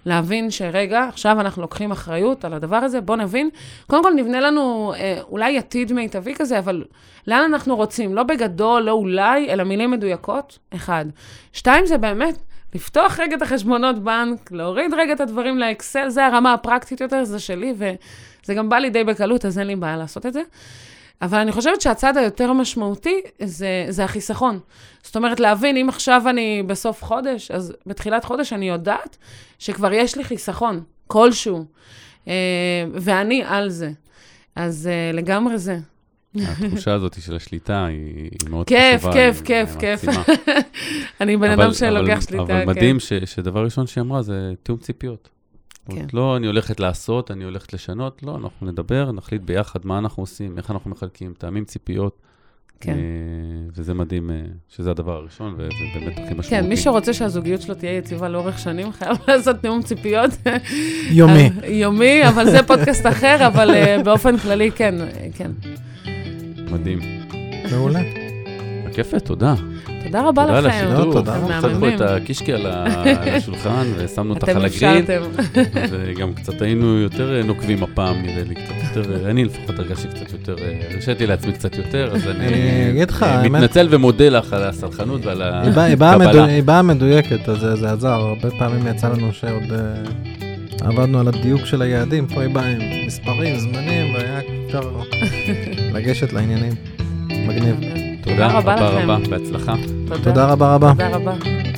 להבין שרגע, עכשיו אנחנו לוקחים אחריות על הדבר הזה, בוא נבין, קודם כל נבנה לנו אה, אולי עתיד מיטבי כזה, אבל לאן אנחנו רוצים? לא בגדול, לא אולי, אלא מילים מדויקות, אחד. שתיים זה באמת, לפתוח רגע את החשבונות בנק, להוריד רגע את הדברים לאקסל, זה הרמה הפרקטית יותר, זה שלי, וזה גם בא לידי בקלות, אז אין לי בעיה לעשות את זה. אבל אני חושבת שהצד היותר משמעותי זה, זה החיסכון. זאת אומרת, להבין, אם עכשיו אני בסוף חודש, אז בתחילת חודש אני יודעת שכבר יש לי חיסכון, כלשהו, ואני על זה. אז לגמרי זה. התחושה הזאת של השליטה היא מאוד כיף, חשובה. כיף, כיף, כיף. אני בן אדם שלוקח שליטה. אבל מדהים שדבר ראשון שהיא אמרה זה תיאום ציפיות. לא, אני הולכת לעשות, אני הולכת לשנות, לא, אנחנו נדבר, נחליט ביחד מה אנחנו עושים, איך אנחנו מחלקים, טעמים ציפיות, וזה מדהים שזה הדבר הראשון, ובאמת הכי משמעותי. כן, מי שרוצה שהזוגיות שלו תהיה יציבה לאורך שנים, חייב לעשות תיאום ציפיות. יומי. יומי, אבל זה פודקאסט אחר, אבל באופן כללי, כן, כן. מדהים. מעולה. יפה, תודה. תודה רבה לכם. תודה על השיתוף. תודה. קצת פה את הקישקי על השולחן, ושמנו אותך על הגריל. אתם אפשרתם. וגם קצת היינו יותר נוקבים הפעם, נראה לי קצת יותר, אני לפחות הרגשתי קצת יותר, הרשיתי לעצמי קצת יותר, אז אני מתנצל ומודה לך על הסלחנות ועל הקבלה. היא באה מדויקת, אז זה עזר. הרבה פעמים יצא לנו שעוד עבדנו על הדיוק של היעדים, פה היא באה עם מספרים, זמנים, והיה אפשר לגשת לעניינים. מגניב. תודה רבה רבה, בהצלחה. תודה רבה רבה. תודה רבה.